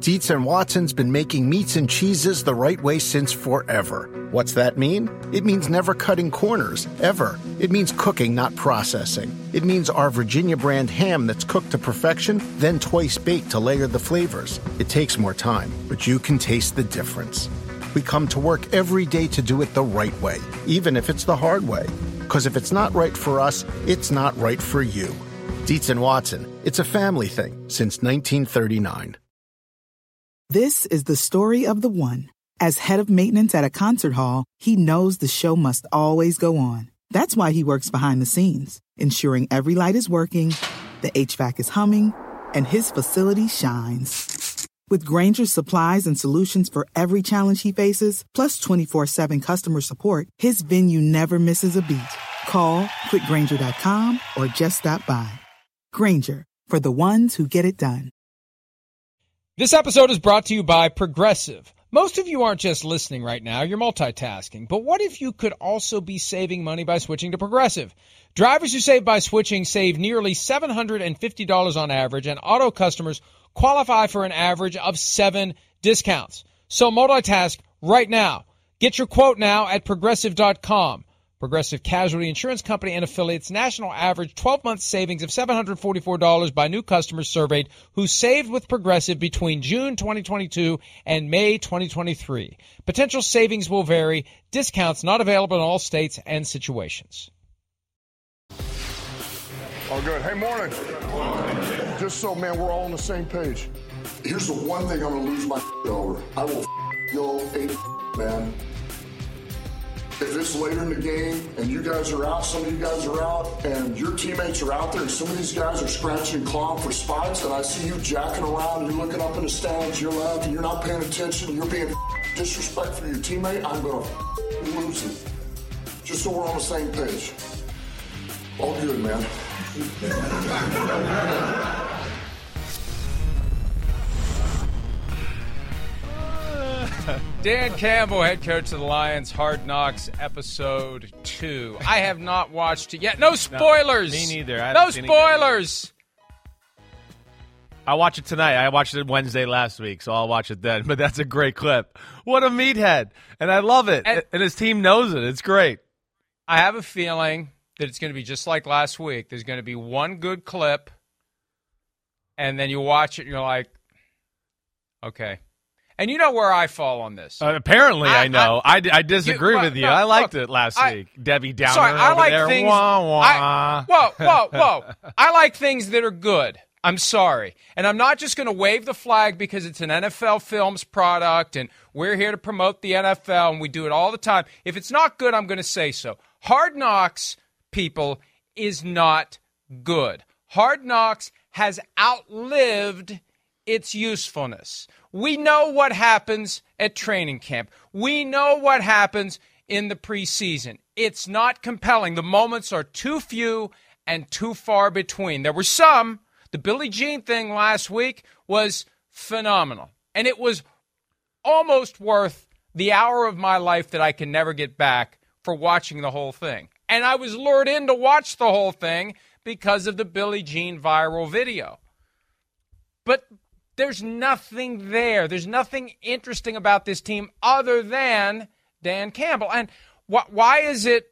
Dietz and Watson's been making meats and cheeses the right way since forever. What's that mean? It means never cutting corners, ever. It means cooking, not processing. It means our Virginia brand ham that's cooked to perfection, then twice baked to layer the flavors. It takes more time, but you can taste the difference. We come to work every day to do it the right way, even if it's the hard way. Because if it's not right for us, it's not right for you. Dietz and Watson, it's a family thing since 1939. This is the story of the one. As head of maintenance at a concert hall, he knows the show must always go on. That's why he works behind the scenes, ensuring every light is working, the HVAC is humming, and his facility shines. With Grainger's supplies and solutions for every challenge he faces, plus 24/7 customer support, his venue never misses a beat. Call quickgrainger.com or just stop by. Grainger, for the ones who get it done. This episode is brought to you by Progressive. Most of you aren't just listening right now, you're multitasking. But what if you could also be saving money by switching to Progressive? Drivers who save by switching save nearly $750 on average, and auto customers qualify for an average of 7 discounts. So multitask right now. Get your quote now at Progressive.com. Progressive Casualty Insurance Company and affiliates, national average 12-month savings of $744 by new customers surveyed who saved with Progressive between June 2022 and May 2023. Potential savings will vary. Discounts not available in all states and situations. Oh, good. Hey, morning. Just so, man, we're all on the same page. Here's the one thing I'm going to lose my over. I will go 8, man. If it's later in the game and you guys are out, some of you guys are out, and your teammates are out there, and some of these guys are scratching and clawing for spots, and I see you jacking around, you're looking up in the stands, you're laughing, you're not paying attention, you're being disrespectful for your teammate, I'm going to lose it. Just so we're on the same page. All good, man. Dan Campbell, head coach of the Lions, Hard Knocks, episode 2. I have not watched it yet. No spoilers. No, me neither. No spoilers. I'll watch it tonight. I watched it Wednesday last week, so I'll watch it then. But that's a great clip. What a meathead. And I love it. And his team knows it. It's great. I have a feeling that it's going to be just like last week. There's going to be one good clip, and then you watch it and you're like, okay. And you know where I fall on this. Apparently, I know. I disagree with you. No, I liked it last week. Debbie Downer I like there. Things, wah, wah. Whoa. I like things that are good. I'm sorry. And I'm not just going to wave the flag because it's an NFL Films product and we're here to promote the NFL and we do it all the time. If it's not good, I'm going to say so. Hard Knocks, people, is not good. Hard Knocks has outlived its usefulness. We know what happens at training camp. We know what happens in the preseason. It's not compelling. The moments are too few and too far between. There were some. The Billie Jean thing last week was phenomenal. And it was almost worth the hour of my life that I can never get back for watching the whole thing. And I was lured in to watch the whole thing because of the Billie Jean viral video. But there's nothing there. There's nothing interesting about this team other than Dan Campbell. And why is it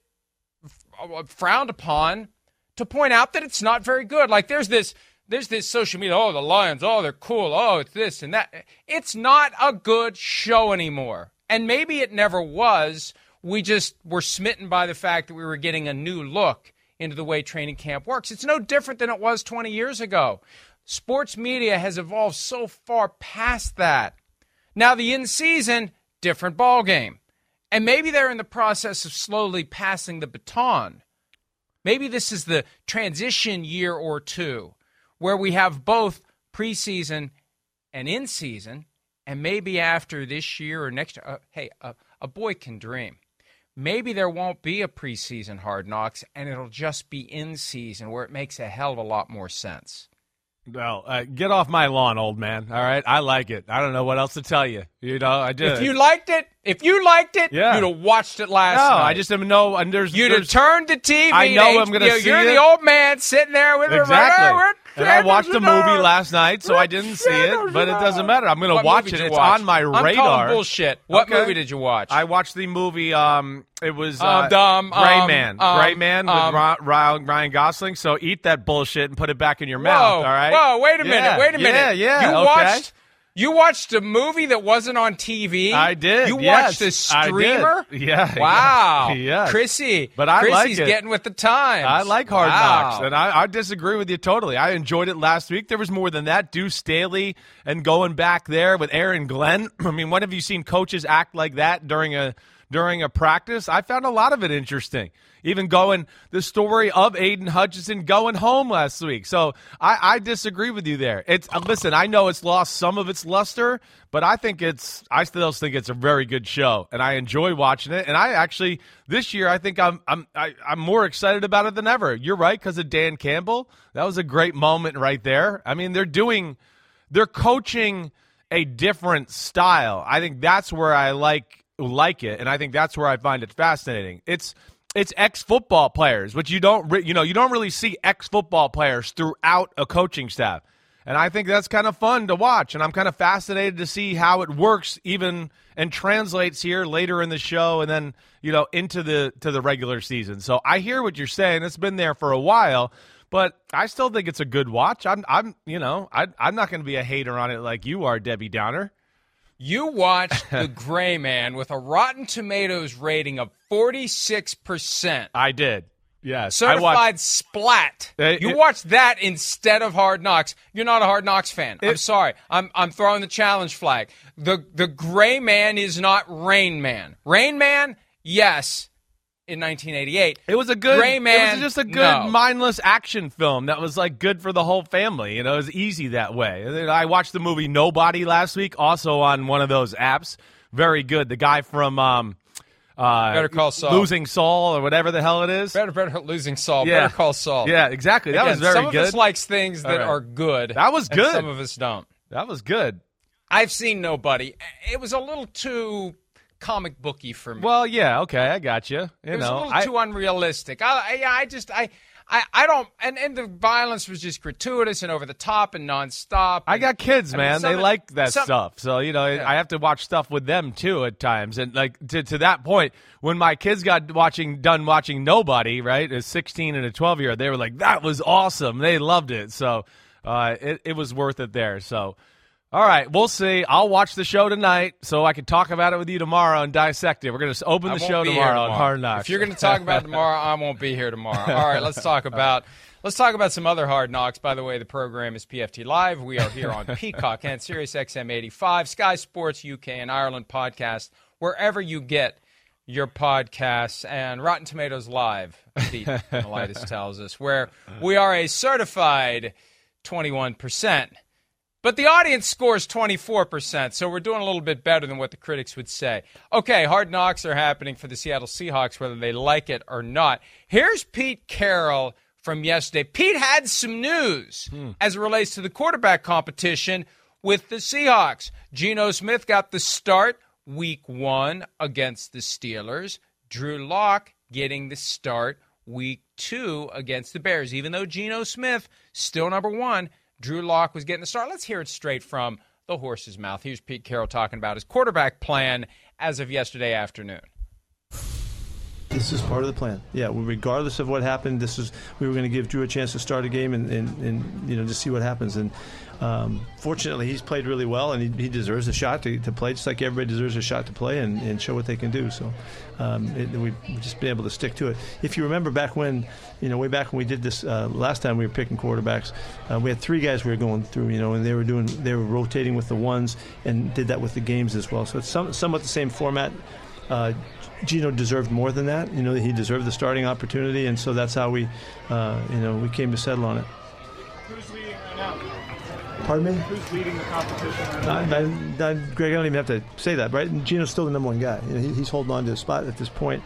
frowned upon to point out that it's not very good? Like there's this social media, oh, the Lions, oh, they're cool, oh, it's this and that. It's not a good show anymore. And maybe it never was. We just were smitten by the fact that we were getting a new look into the way training camp works. It's no different than it was 20 years ago. Sports media has evolved so far past that. Now, the in-season, different ballgame. And maybe they're in the process of slowly passing the baton. Maybe this is the transition year or two where we have both preseason and in-season, and maybe after this year or next year, a boy can dream. Maybe there won't be a preseason Hard Knocks, and it'll just be in-season where it makes a hell of a lot more sense. Well, get off my lawn, old man. All right, I like it. I don't know what else to tell you. You know, I did. If you liked it, yeah. You'd have watched it last night. No, I just didn't know. And You'd have turned the TV. I know I'm going to see You're it. the old man sitting there with exactly. And I watched the movie last night, so I didn't see it, but it doesn't matter. I'm going to watch it. It's on my radar. I'm calling bullshit. What movie did you watch? I watched the movie, it was Gray Man. Gray Man with Ryan Gosling. So eat that bullshit and put it back in your mouth, all right? Whoa, wait a minute. Yeah, You watched a movie that wasn't on TV? I did. You watched a streamer? Yeah. Wow. Yeah. Chrissy. But I like it. Chrissy's getting with the times. I like Hard Knocks, and I disagree with you totally. I enjoyed it last week. There was more than that. Deuce Staley and going back there with Aaron Glenn. I mean, when have you seen coaches act like that during a practice? I found a lot of it interesting. Even the story of Aiden Hutchinson going home last week. So I disagree with you there. Listen, I know it's lost some of its luster, but I still think it's a very good show, and I enjoy watching it. And I actually this year I think I'm more excited about it than ever. You're right, because of Dan Campbell. That was a great moment right there. I mean, they're coaching a different style. I think that's where I like it, and I think that's where I find it fascinating. It's ex-football players, which you don't really see ex-football players throughout a coaching staff. And I think that's kind of fun to watch, and I'm kind of fascinated to see how it works even and translates here later in the show and then, into the regular season. So I hear what you're saying. It's been there for a while, but I still think it's a good watch. I'm not going to be a hater on it like you are, Debbie Downer. You watched The Gray Man with a Rotten Tomatoes rating of 46%. I did. Yes. Certified splat. You watched that instead of Hard Knocks. You're not a Hard Knocks fan. I'm sorry. I'm throwing the challenge flag. The Gray Man is not Rain Man. Rain Man, yes. In 1988, it was a good. Gray Man, it was just a good mindless action film that was like good for the whole family. It was easy that way. And then I watched the movie Nobody last week, also on one of those apps. Very good. The guy from Better Call Saul, Losing Saul, or whatever the hell it is. Better Losing Saul. Yeah. Better Call Saul. Yeah, exactly. That was very good. Some of us likes things that are good. That was good. And some of us don't. That was good. I've seen Nobody. It was a little too comic booky for me. Well, yeah, okay, I got you. It was a little too unrealistic. I don't, and the violence was just gratuitous and over the top and nonstop. I got kids, man. They like that stuff. So, I have to watch stuff with them too at times. And like to that point, when my kids got done watching Nobody, right, a 16 and a 12-year-old, they were like, that was awesome. They loved it. So it was worth it there. So. All right, we'll see. I'll watch the show tonight so I can talk about it with you tomorrow and dissect it. We're going to open the show tomorrow on Hard Knocks. If you're going to talk about it tomorrow, I won't be here tomorrow. All right, let's talk about some other Hard Knocks. By the way, the program is PFT Live. We are here on Peacock and Sirius XM 85, Sky Sports UK and Ireland podcast, wherever you get your podcasts, and Rotten Tomatoes Live, Pete Mileitus tells us, where we are a certified 21%. But the audience scores 24%, so we're doing a little bit better than what the critics would say. Okay, Hard Knocks are happening for the Seattle Seahawks, whether they like it or not. Here's Pete Carroll from yesterday. Pete had some news as it relates to the quarterback competition with the Seahawks. Geno Smith got the start week 1 against the Steelers. Drew Lock getting the start week 2 against the Bears. Even though Geno Smith still number 1, Drew Lock was getting the start. Let's hear it straight from the horse's mouth. Here's Pete Carroll talking about his quarterback plan as of yesterday afternoon. This is part of the plan. Yeah, regardless of what happened, we were going to give Drew a chance to start a game and just see what happens. And fortunately, he's played really well, and he deserves a shot to play, just like everybody deserves a shot to play and show what they can do. So we've just been able to stick to it. If you remember back when, way back when we did this last time we were picking quarterbacks, we had 3 guys we were going through, and they were rotating with the ones and did that with the games as well. So it's somewhat the same format. Geno deserved more than that. He deserved the starting opportunity, and so that's how we came to settle on it. Who's leading right now? Pardon me? Who's leading the competition right now? Greg, I don't even have to say that, right? And Geno's still the number 1 guy. He's holding on to his spot at this point.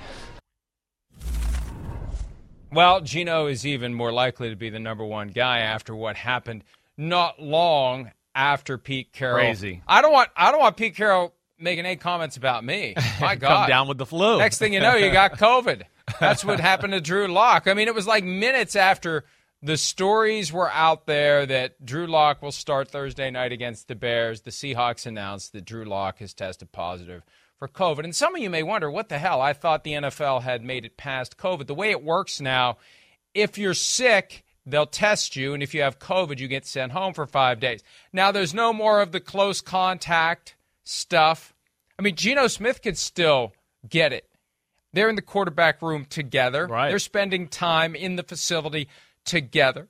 Well, Geno is even more likely to be the number 1 guy after what happened not long after Pete Carroll. Crazy. I don't want Pete Carroll making any comments about me. My God. Come down with the flu. Next thing you know, you got COVID. That's what happened to Drew Lock. I mean, it was like minutes after the stories were out there that Drew Lock will start Thursday night against the Bears. The Seahawks announced that Drew Lock has tested positive for COVID. And some of you may wonder, what the hell? I thought the NFL had made it past COVID. The way it works now, if you're sick, they'll test you, and if you have COVID, you get sent home for 5 days. Now, there's no more of the close contact stuff. I mean, Geno Smith could still get it. They're in the quarterback room together. Right. They're spending time in the facility together.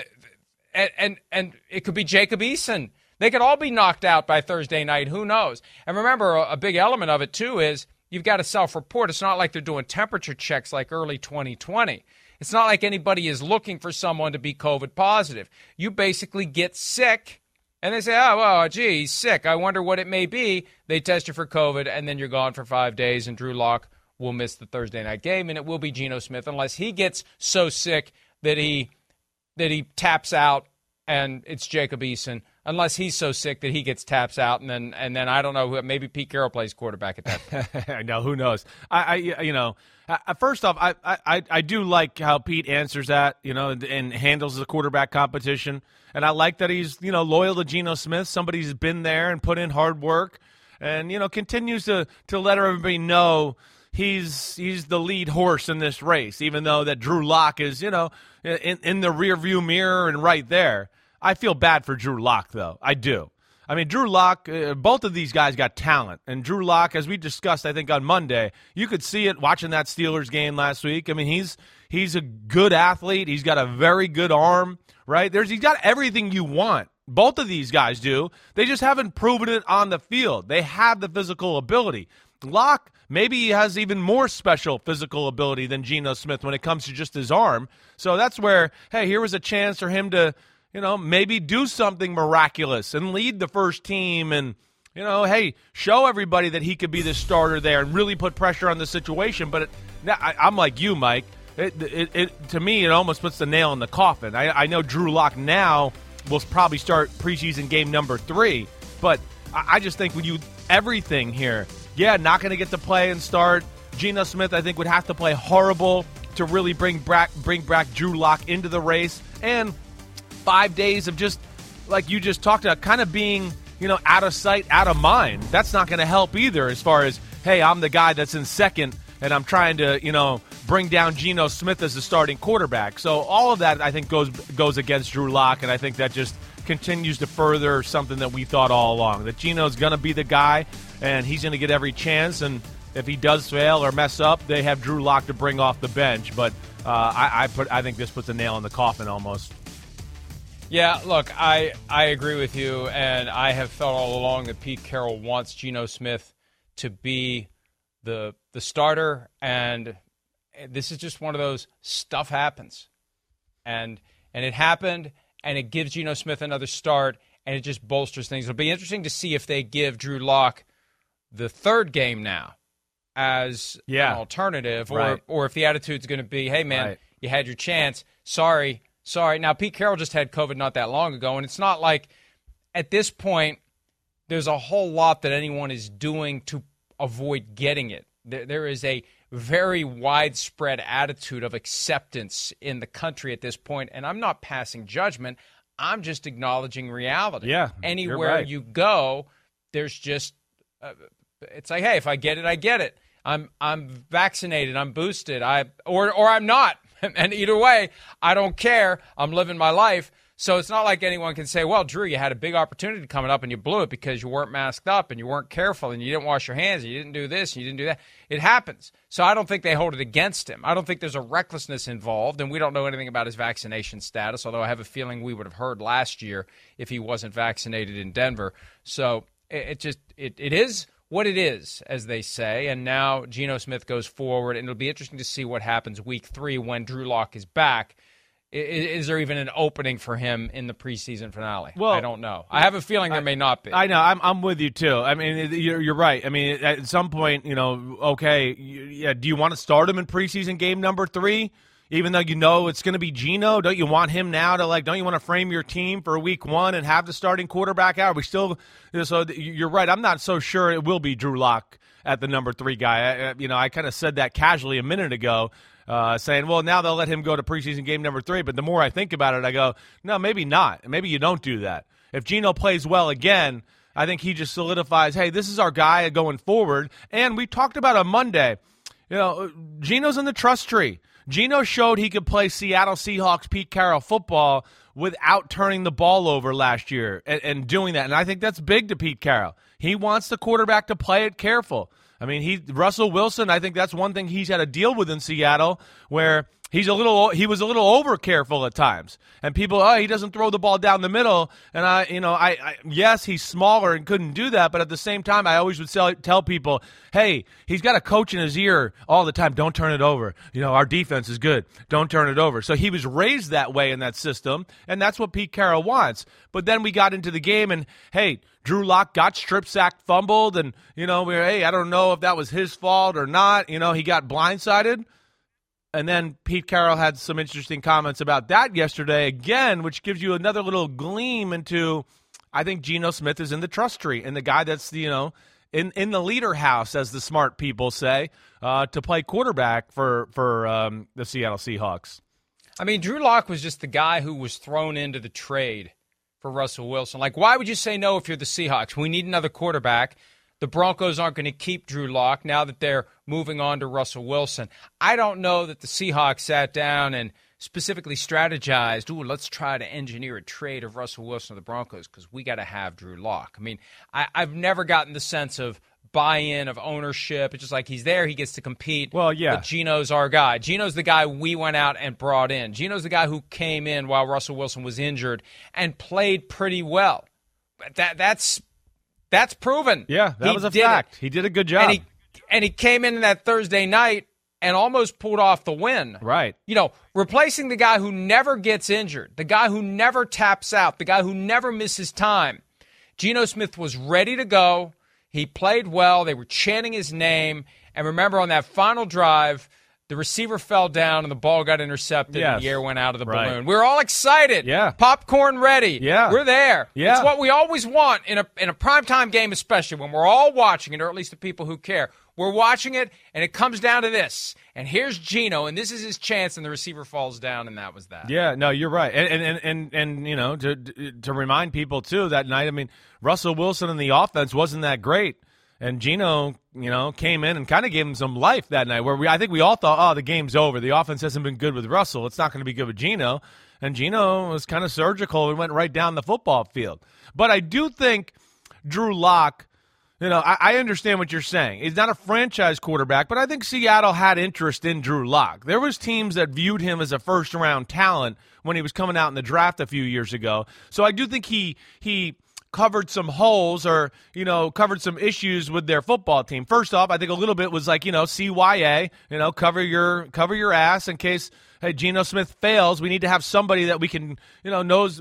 And it could be Jacob Eason. They could all be knocked out by Thursday night. Who knows? And remember, a big element of it, too, is you've got to self-report. It's not like they're doing temperature checks like early 2020. It's not like anybody is looking for someone to be COVID positive. You basically get sick, and they say, oh, well, gee, he's sick. I wonder what it may be. They test you for COVID, and then you're gone for 5 days, and Drew Lock will miss the Thursday night game, and it will be Geno Smith unless he gets so sick that he taps out, and it's Jacob Eason. Unless he's so sick that he gets taps out, and then I don't know, maybe Pete Carroll plays quarterback at that point. I know, who knows? First off, I do like how Pete answers that, and handles the quarterback competition, and I like that he's loyal to Geno Smith, somebody who's been there and put in hard work, and continues to let everybody know he's the lead horse in this race, even though that Drew Lock is in the rearview mirror and right there. I feel bad for Drew Lock, though. I do. I mean, Drew Lock, both of these guys got talent. And Drew Lock, as we discussed, I think, on Monday, you could see it watching that Steelers game last week. I mean, he's a good athlete. He's got a very good arm, right? He's got everything you want. Both of these guys do. They just haven't proven it on the field. They have the physical ability. Lock, maybe he has even more special physical ability than Geno Smith when it comes to just his arm. So that's where, hey, here was a chance for him to maybe do something miraculous and lead the first team and, hey, show everybody that he could be the starter there and really put pressure on the situation. But I'm like you, Mike. To me, it almost puts the nail in the coffin. I know Drew Lock now will probably start preseason game number 3, but I just think everything here, not going to get to play and start. Geno Smith, I think, would have to play horrible to really bring back Drew Lock into the race. And 5 days of just, like you just talked about, kind of being, out of sight, out of mind. That's not going to help either as far as, hey, I'm the guy that's in second and I'm trying to, bring down Geno Smith as the starting quarterback. So all of that, I think, goes against Drew Lock, and I think that just continues to further something that we thought all along, that Geno's going to be the guy and he's going to get every chance, and if he does fail or mess up, they have Drew Lock to bring off the bench. But I think this puts a nail in the coffin almost. Yeah, look, I agree with you, and I have felt all along that Pete Carroll wants Geno Smith to be the starter, and this is just one of those stuff happens. And it happened, and it gives Geno Smith another start, and it just bolsters things. It'll be interesting to see if they give Drew Lock the third game now as an alternative, or if the attitude's going to be, hey, man, you had your chance. Sorry. Now, Pete Carroll just had COVID not that long ago, and it's not like at this point there's a whole lot that anyone is doing to avoid getting it. There is a very widespread attitude of acceptance in the country at this point, and I'm not passing judgment. I'm just acknowledging reality. Yeah, anywhere you go, there's just it's like, hey, if I get it, I get it. I'm vaccinated, I'm boosted, or I'm not. And either way, I don't care. I'm living my life. So it's not like anyone can say, well, Drew, you had a big opportunity coming up and you blew it because you weren't masked up and you weren't careful and you didn't wash your hands and you didn't do this and you didn't do that. It happens. So I don't think they hold it against him. I don't think there's a recklessness involved, and we don't know anything about his vaccination status, although I have a feeling we would have heard last year if he wasn't vaccinated in Denver. So it is what it is, as they say, and now Geno Smith goes forward, and it'll be interesting to see what happens week 3 when Drew Lock is back. Is there even an opening for him in the preseason finale? Well, I don't know. I have a feeling there may not be. I know. I'm with you, too. I mean, you're right. I mean, at some point, okay, do you want to start him in preseason game number 3? Even though it's going to be Geno, don't you want him now to, don't you want to frame your team for week 1 and have the starting quarterback out? So you're right. I'm not so sure it will be Drew Lock at the number 3 guy. I kind of said that casually a minute ago. saying, well, now they'll let him go to preseason game number 3. But the more I think about it, I go, no, maybe not. Maybe you don't do that. If Geno plays well again, I think he just solidifies, hey, this is our guy going forward. And we talked about on Monday, Geno's in the trust tree. Geno showed he could play Seattle Seahawks Pete Carroll football without turning the ball over last year and doing that. And I think that's big to Pete Carroll. He wants the quarterback to play it careful. I mean, Russell Wilson, I think that's one thing he's had to deal with in Seattle, where he was a little over careful at times. And people, he doesn't throw the ball down the middle. And yes, he's smaller and couldn't do that, but at the same time, I always would tell people, hey, he's got a coach in his ear all the time. Don't turn it over. Our defense is good. Don't turn it over. So he was raised that way in that system, and that's what Pete Carroll wants. But then we got into the game, and hey, Drew Lock got strip sacked, fumbled, and I don't know if that was his fault or not. He got blindsided. And then Pete Carroll had some interesting comments about that yesterday again, which gives you another little gleam into, I think Geno Smith is in the trust tree and the guy that's, in the leader house, as the smart people say, to play quarterback for the Seattle Seahawks. I mean, Drew Lock was just the guy who was thrown into the trade for Russell Wilson. Like, why would you say no if you're the Seahawks? We need another quarterback. The Broncos aren't going to keep Drew Lock now that they're moving on to Russell Wilson. I don't know that the Seahawks sat down and specifically strategized, let's try to engineer a trade of Russell Wilson to the Broncos because we got to have Drew Lock. I mean, I've never gotten the sense of buy-in, of ownership. It's just like he's there, he gets to compete. Well, yeah. But Geno's our guy. Geno's the guy we went out and brought in. Geno's the guy who came in while Russell Wilson was injured and played pretty well. That's proven. Yeah, that was a fact. He did a good job. And he came in that Thursday night and almost pulled off the win. Right. Replacing the guy who never gets injured, the guy who never taps out, the guy who never misses time. Geno Smith was ready to go. He played well. They were chanting his name. And remember, on that final drive, the receiver fell down and the ball got intercepted and the air went out of the balloon. We were all excited. Yeah. Popcorn ready. Yeah. We're there. Yeah. It's what we always want in a primetime game, especially when we're all watching it, or at least the people who care. We're watching it, and it comes down to this. And here's Geno, and this is his chance, and the receiver falls down, and that was that. Yeah, no, you're right. And to remind people, too, that night, I mean, Russell Wilson and the offense wasn't that great. And Geno, came in and kind of gave him some life that night where I think we all thought, the game's over. The offense hasn't been good with Russell. It's not going to be good with Geno. And Geno was kind of surgical and went right down the football field. But I do think Drew Lock, I understand what you're saying. He's not a franchise quarterback, but I think Seattle had interest in Drew Lock. There was teams that viewed him as a first-round talent when he was coming out in the draft a few years ago. So I do think he covered some holes or, covered some issues with their football team. First off, I think a little bit was like, CYA, cover your ass in case, hey, Geno Smith fails. We need to have somebody that we can, know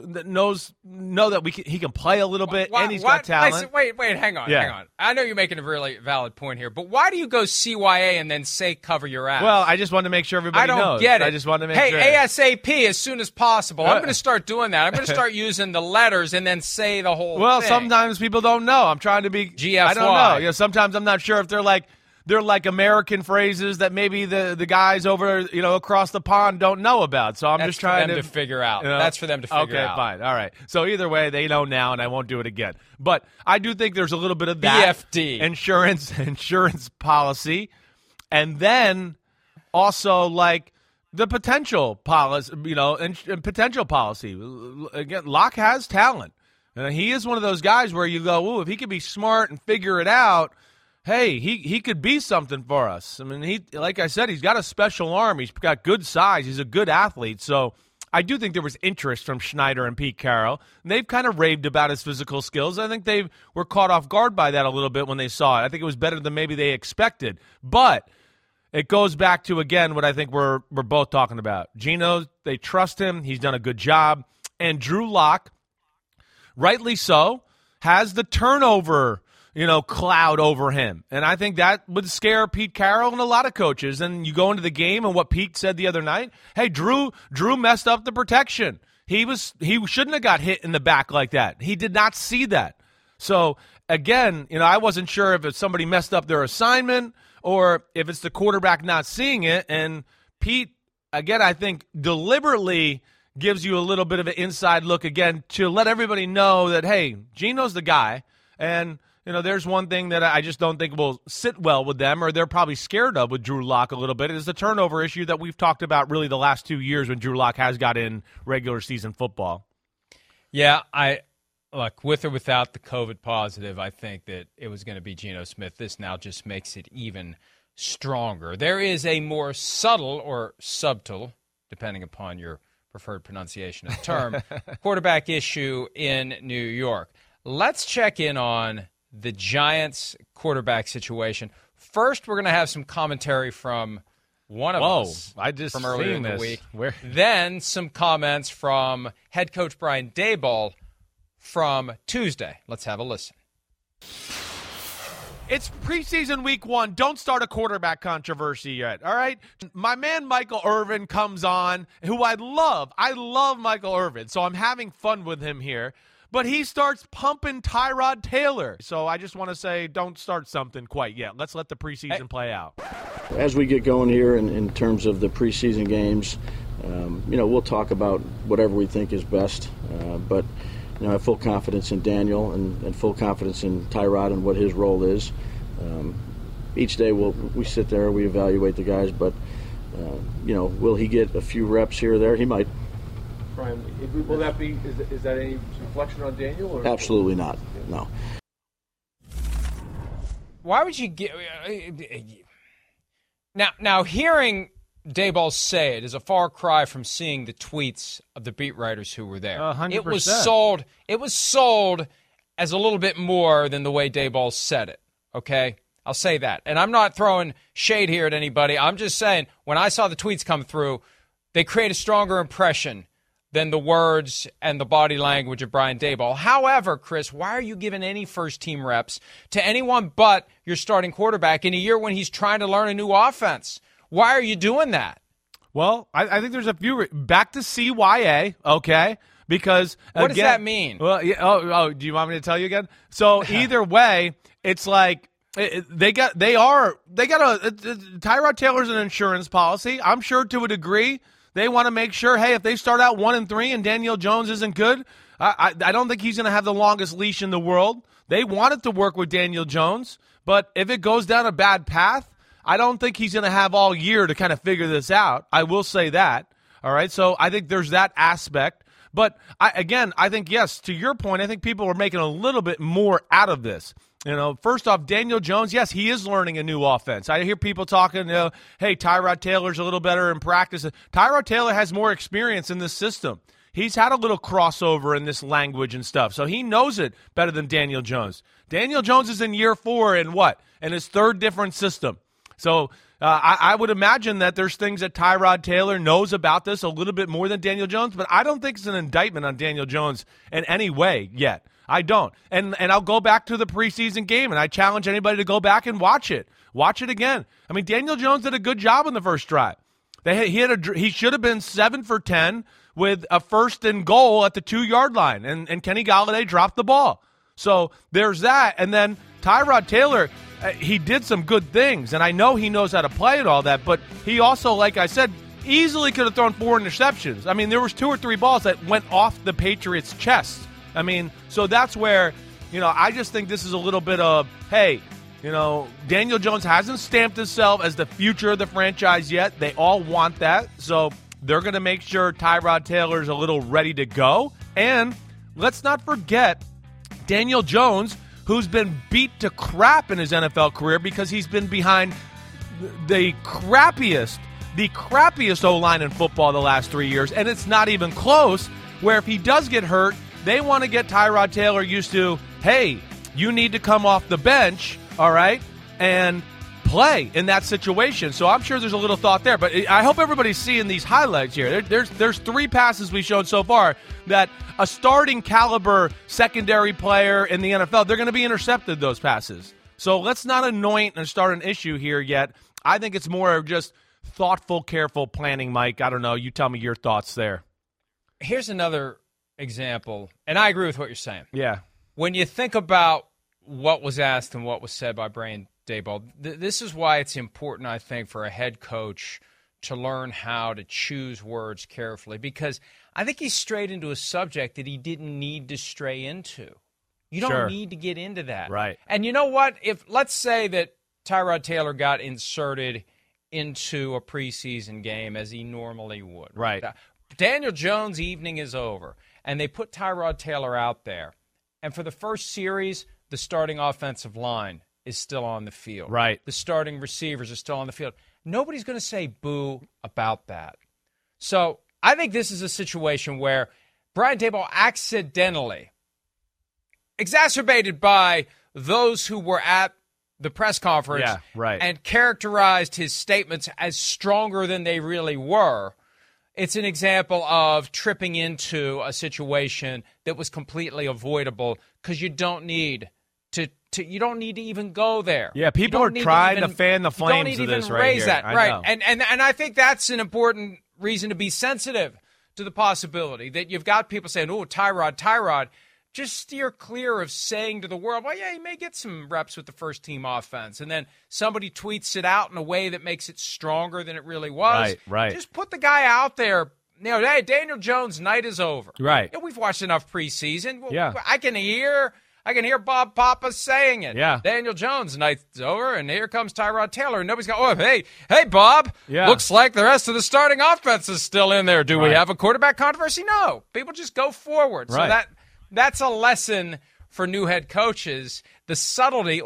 that he can play a little bit and he's got talent. Wait, hang on. I know you're making a really valid point here, but why do you go CYA and then say cover your ass? Well, I just wanted to make sure everybody knows. I don't get it. I just wanted to make sure. Hey, ASAP as soon as possible. I'm going to start doing that. I'm going to start using the letters and then say the whole Well, thing. sometimes people don't know. I'm trying to be GFY. I don't know. Sometimes I'm not sure if they're like American phrases that maybe the guys over, across the pond don't know about. So That's just trying to figure out. That's for them to figure out. Okay, fine. All right. So either way, they know now, and I won't do it again. But I do think there's a little bit of that BFD insurance policy, and then also like the potential policy, and potential policy. Again, Locke has talent, and he is one of those guys where you go, ooh, if he could be smart and figure it out. Hey, he could be something for us. I mean, like I said, he's got a special arm. He's got good size. He's a good athlete. So I do think there was interest from Schneider and Pete Carroll. And they've kind of raved about his physical skills. I think they were caught off guard by that a little bit when they saw it. I think it was better than maybe they expected. But it goes back to, again, what I think we're both talking about. Geno, they trust him. He's done a good job. And Drew Lock, rightly so, has the turnover cloud over him. And I think that would scare Pete Carroll and a lot of coaches. And you go into the game and what Pete said the other night, hey, Drew messed up the protection. He shouldn't have got hit in the back like that. He did not see that. So, again, I wasn't sure if it's somebody messed up their assignment or if it's the quarterback not seeing it. And Pete, again, I think deliberately gives you a little bit of an inside look again to let everybody know that, hey, Geno's the guy. And, there's one thing that I just don't think will sit well with them, or they're probably scared of with Drew Lock a little bit, is the turnover issue that we've talked about really the last 2 years when Drew Lock has got in regular season football. Yeah, look, with or without the COVID positive, I think that it was going to be Geno Smith. This now just makes it even stronger. There is a more subtle or subtle, depending upon your preferred pronunciation of the term, quarterback issue in New York. Let's check in on the Giants quarterback situation. First, we're going to have some commentary from one of us from earlier in the week. Then some comments from head coach Brian Daboll from Tuesday. Let's have a listen. It's preseason week 1. Don't start a quarterback controversy yet, all right? My man Michael Irvin comes on, who I love. I love Michael Irvin, so I'm having fun with him here. But he starts pumping Tyrod Taylor. So I just want to say don't start something quite yet. Let's let the preseason play out. As we get going here in terms of the preseason games, we'll talk about whatever we think is best. But I have full confidence in Daniel and full confidence in Tyrod and what his role is. Each day we sit there, we evaluate the guys, but will he get a few reps here or there? He might. Brian, will that be? Is that any reflection on Daniel? Or? Absolutely not. No. Why would you get now? Hearing Daboll say it is a far cry from seeing the tweets of the beat writers who were there. 100%. It was sold as a little bit more than the way Daboll said it. Okay, I'll say that, and I'm not throwing shade here at anybody. I'm just saying when I saw the tweets come through, they create a stronger impression than the words and the body language of Brian Daboll. However, Chris, why are you giving any first-team reps to anyone but your starting quarterback in a year when he's trying to learn a new offense? Why are you doing that? Well, I think there's a few. Back to CYA, okay? Because what does that mean? Well, yeah, do you want me to tell you again? So either way, it's like Tyrod Taylor's an insurance policy. I'm sure to a degree. They want to make sure, hey, if they start out 1-3 and Daniel Jones isn't good, I don't think he's going to have the longest leash in the world. They wanted to work with Daniel Jones, but if it goes down a bad path, I don't think he's going to have all year to kind of figure this out. I will say that. All right, so I think there's that aspect. But, I think, yes, to your point, I think people are making a little bit more out of this. First off, Daniel Jones, yes, he is learning a new offense. I hear people talking, hey, Tyrod Taylor's a little better in practice. Tyrod Taylor has more experience in this system. He's had a little crossover in this language and stuff, so he knows it better than Daniel Jones. Daniel Jones is in year 4 in what? In his 3rd different system. So I would imagine that there's things that Tyrod Taylor knows about this a little bit more than Daniel Jones, but I don't think it's an indictment on Daniel Jones in any way yet. I don't. And I'll go back to the preseason game, and I challenge anybody to go back and watch it. Watch it again. I mean, Daniel Jones did a good job in the first drive. He should have been 7 for 10 with a 1st and goal at the 2-yard line, and Kenny Golladay dropped the ball. So there's that. And then Tyrod Taylor, he did some good things, and I know he knows how to play and all that, but he also, like I said, easily could have thrown 4 interceptions. I mean, there was 2 or 3 balls that went off the Patriots' chest. I mean, so that's where, I just think this is a little bit of, hey, Daniel Jones hasn't stamped himself as the future of the franchise yet. They all want that. So they're going to make sure Tyrod Taylor's a little ready to go. And let's not forget Daniel Jones, who's been beat to crap in his NFL career because he's been behind the crappiest O-line in football the last 3 years. And it's not even close, where if he does get hurt, they want to get Tyrod Taylor used to, hey, you need to come off the bench, all right, and play in that situation. So I'm sure there's a little thought there. But I hope everybody's seeing these highlights here. There's 3 passes we've shown so far that a starting caliber secondary player in the NFL, they're going to be intercepted, those passes. So let's not anoint and start an issue here yet. I think it's more of just thoughtful, careful planning, Mike. I don't know. You tell me your thoughts there. Here's another example, and I agree with what you're saying. Yeah. When you think about what was asked and what was said by Brian Daboll, this is why it's important, I think, for a head coach to learn how to choose words carefully, because I think he strayed into a subject that he didn't need to stray into. You don't need to get into that. Right. And you know what? If let's say that Tyrod Taylor got inserted into a preseason game as he normally would. Right. Daniel Jones' evening is over, and they put Tyrod Taylor out there. And for the first series, the starting offensive line is still on the field. Right. The starting receivers are still on the field. Nobody's going to say boo about that. So I think this is a situation where Brian Daboll accidentally, exacerbated by those who were at the press conference and characterized his statements as stronger than they really were. It's an example of tripping into a situation that was completely avoidable, because you don't need to even go there. Yeah, people are trying to fan the flames of this right here. Right. And I think that's an important reason to be sensitive to the possibility that you've got people saying, "Oh, Tyrod." Just steer clear of saying to the world, well, yeah, he may get some reps with the first-team offense. And then somebody tweets it out in a way that makes it stronger than it really was. Right. Just put the guy out there. Hey, Daniel Jones' night is over. Right. We've watched enough preseason. Yeah. I can hear Bob Papa saying it. Yeah. Daniel Jones' night's over, and here comes Tyrod Taylor. And nobody's going, hey, Bob. Yeah. Looks like the rest of the starting offense is still in there. Do we have a quarterback controversy? No. People just go forward. Right. So that's a lesson for new head coaches, the subtlety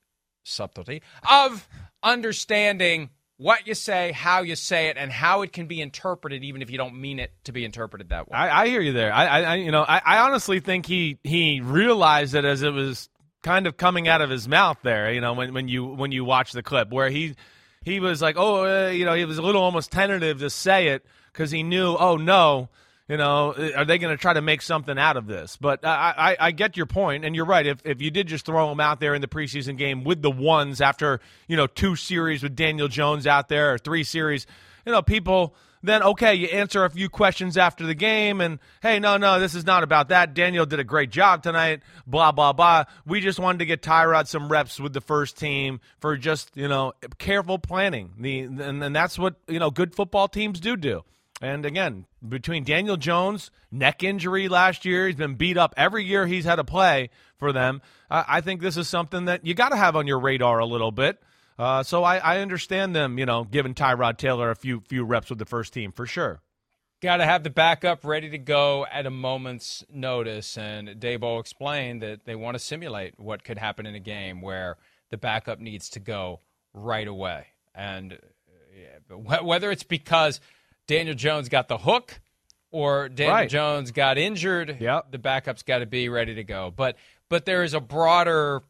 of understanding what you say, how you say it, and how it can be interpreted, even if you don't mean it to be interpreted that way. I hear you there. I honestly think he realized it as it was kind of coming out of his mouth there. When you watch the clip where he was like, he was a little almost tentative to say it because he knew, oh no. Are they going to try to make something out of this? But I get your point, and you're right. If you did just throw him out there in the preseason game with the ones after, 2 series with Daniel Jones out there or 3 series, people then, okay, you answer a few questions after the game, and, hey, no, this is not about that. Daniel did a great job tonight, blah, blah, blah. We just wanted to get Tyrod some reps with the first team for just, careful planning. And that's what, good football teams do. And again, between Daniel Jones, neck injury last year, he's been beat up every year he's had to play for them. I think this is something that you got to have on your radar a little bit. So I understand them, giving Tyrod Taylor a few reps with the first team for sure. Got to have the backup ready to go at a moment's notice. And Daboll explained that they want to simulate what could happen in a game where the backup needs to go right away. And whether it's because Daniel Jones got the hook or Daniel Jones got injured, the backup's got to be ready to go. But there is a broader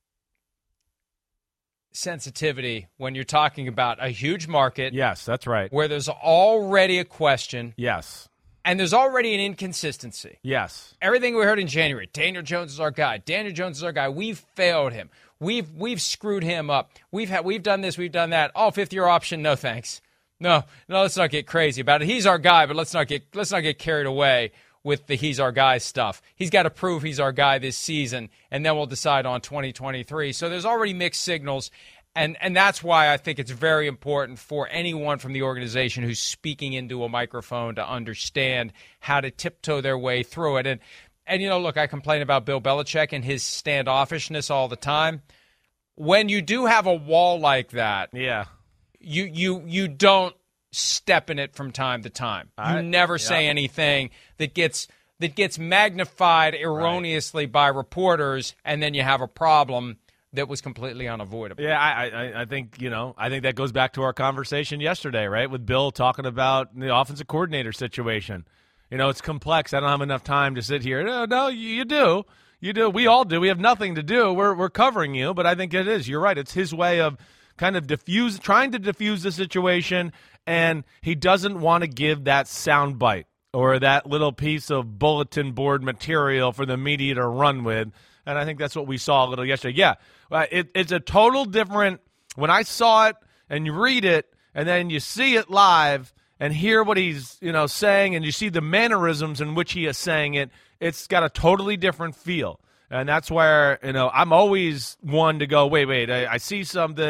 sensitivity when you're talking about a huge market. Yes, that's right. Where there's already a question. Yes. And there's already an inconsistency. Yes. Everything we heard in January, Daniel Jones is our guy. Daniel Jones is our guy. We've failed him. We've screwed him up. We've done this, we've done that. Oh, 5th-year option, no thanks. No, let's not get crazy about it. He's our guy, but let's not get carried away with the he's our guy stuff. He's got to prove he's our guy this season, and then we'll decide on 2023. So there's already mixed signals, and that's why I think it's very important for anyone from the organization who's speaking into a microphone to understand how to tiptoe their way through it. And look, I complain about Bill Belichick and his standoffishness all the time. When you do have a wall like that, You don't step in it from time to time. You never say anything that gets magnified erroneously by reporters, and then you have a problem that was completely unavoidable. Yeah, I think that goes back to our conversation yesterday, right, with Bill talking about the offensive coordinator situation. It's complex. I don't have enough time to sit here. No, you do. You do. We all do. We have nothing to do. We're covering you, but I think it is. You're right. It's his way of kind of trying to diffuse the situation, and he doesn't want to give that sound bite or that little piece of bulletin board material for the media to run with, and I think that's what we saw a little yesterday. Yeah, it's a total different – when I saw it and you read it and then you see it live and hear what he's saying and you see the mannerisms in which he is saying it, it's got a totally different feel. And that's where, I'm always one to go, wait, I see something –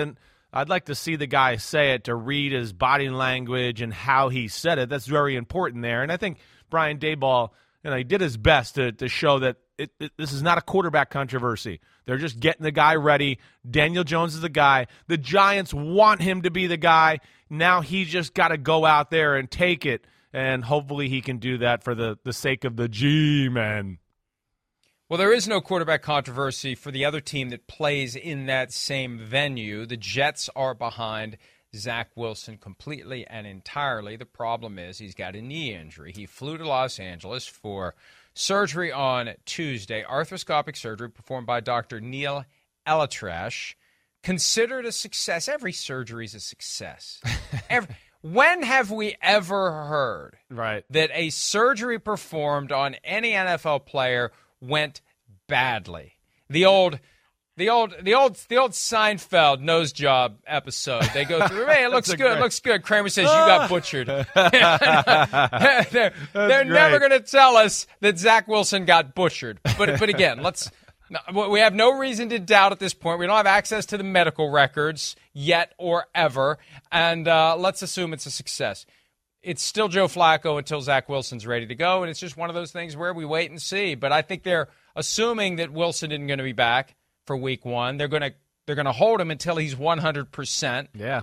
I'd like to see the guy say it, to read his body language and how he said it. That's very important there. And I think Brian Daboll, he did his best to show that this is not a quarterback controversy. They're just getting the guy ready. Daniel Jones is the guy. The Giants want him to be the guy. Now he's just got to go out there and take it, and hopefully he can do that for the sake of the G-men. Well, there is no quarterback controversy for the other team that plays in that same venue. The Jets are behind Zach Wilson completely and entirely. The problem is he's got a knee injury. He flew to Los Angeles for surgery on Tuesday, arthroscopic surgery performed by Dr. Neil Elatrash. Considered a success. Every surgery is a success. When have we ever heard that a surgery performed on any NFL player went badly? The old Seinfeld nose job episode. They go through, hey, it looks good. It looks good. Kramer says, you got butchered. They're never going to tell us that Zach Wilson got butchered. But again, we have no reason to doubt at this point. We don't have access to the medical records yet or ever. And let's assume it's a success. It's still Joe Flacco until Zach Wilson's ready to go. And it's just one of those things where we wait and see. But I think they're assuming that Wilson isn't going to be back for week one. They're going to hold him until he's 100%. Yeah.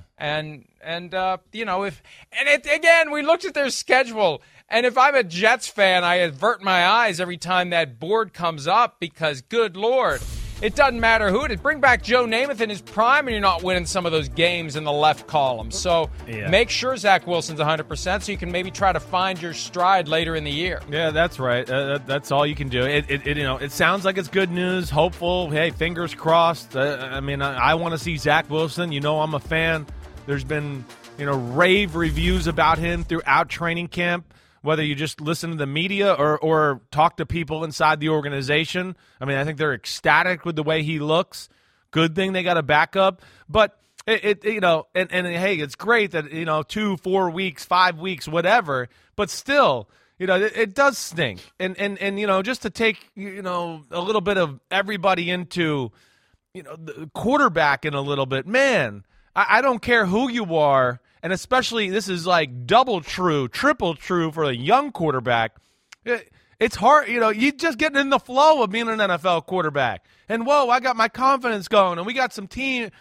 Again, we looked at their schedule, and if I'm a Jets fan, I avert my eyes every time that board comes up because, good Lord, it doesn't matter who it is. Bring back Joe Namath in his prime, and you're not winning some of those games in the left column. So Make sure Zach Wilson's 100% so you can maybe try to find your stride later in the year. Yeah, that's right. That's all you can do. It sounds like it's good news, hopeful. Hey, fingers crossed. I want to see Zach Wilson. I'm a fan. There's been rave reviews about him throughout training camp. Whether you just listen to the media or talk to people inside the organization. I think they're ecstatic with the way he looks. Good thing they got a backup. But, hey, it's great that, 2, 4 weeks, 5 weeks, whatever. But still, it does stink. And just to take, a little bit of everybody into, the quarterback in a little bit, man, I don't care who you are. And especially, this is like double true, triple true for a young quarterback. It's hard, you just getting in the flow of being an NFL quarterback. And, whoa, I got my confidence going, and we got some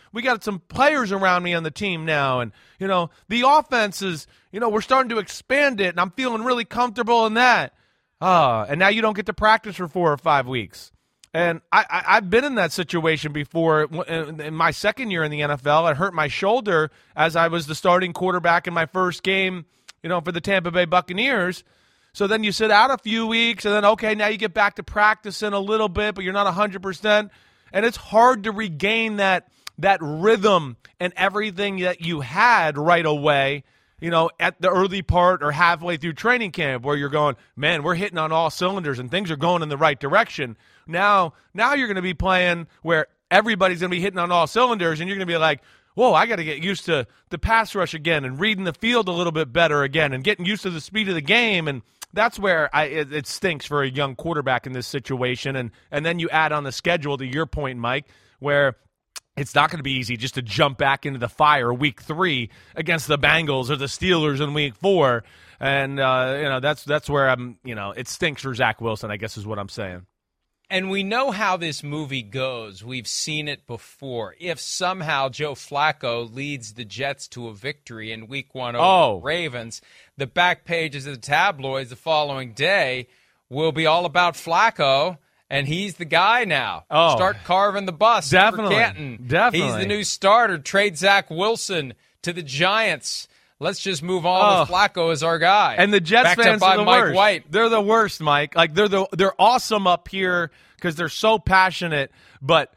players around me on the team now. And, the offense is, we're starting to expand it, and I'm feeling really comfortable in that. And now you don't get to practice for 4 or 5 weeks. And I've been in that situation before. In my second year in the NFL, I hurt my shoulder as I was the starting quarterback in my first game, for the Tampa Bay Buccaneers. So then you sit out a few weeks, and then, okay, now you get back to practicing a little bit, but you're not 100%. And it's hard to regain that rhythm and everything that you had right away, at the early part or halfway through training camp where you're going, man, we're hitting on all cylinders and things are going in the right direction. Now you're going to be playing where everybody's going to be hitting on all cylinders, and you're going to be like, whoa, I got to get used to the pass rush again and reading the field a little bit better again and getting used to the speed of the game. And that's where it stinks for a young quarterback in this situation. And then you add on the schedule, to your point, Mike, where it's not going to be easy just to jump back into the fire week 3 against the Bengals or the Steelers in week 4. And, that's where it stinks for Zach Wilson, I guess is what I'm saying. And we know how this movie goes. We've seen it before. If somehow Joe Flacco leads the Jets to a victory in week 1 over the Ravens, the back pages of the tabloids the following day will be all about Flacco, and he's the guy now. Start carving the bust for Canton. Definitely. He's the new starter. Trade Zach Wilson to the Giants. Let's just move on with Flacco as our guy. And the Jets fans are the Mike worst. White. They're the worst, Mike. Like they're awesome up here because they're so passionate, but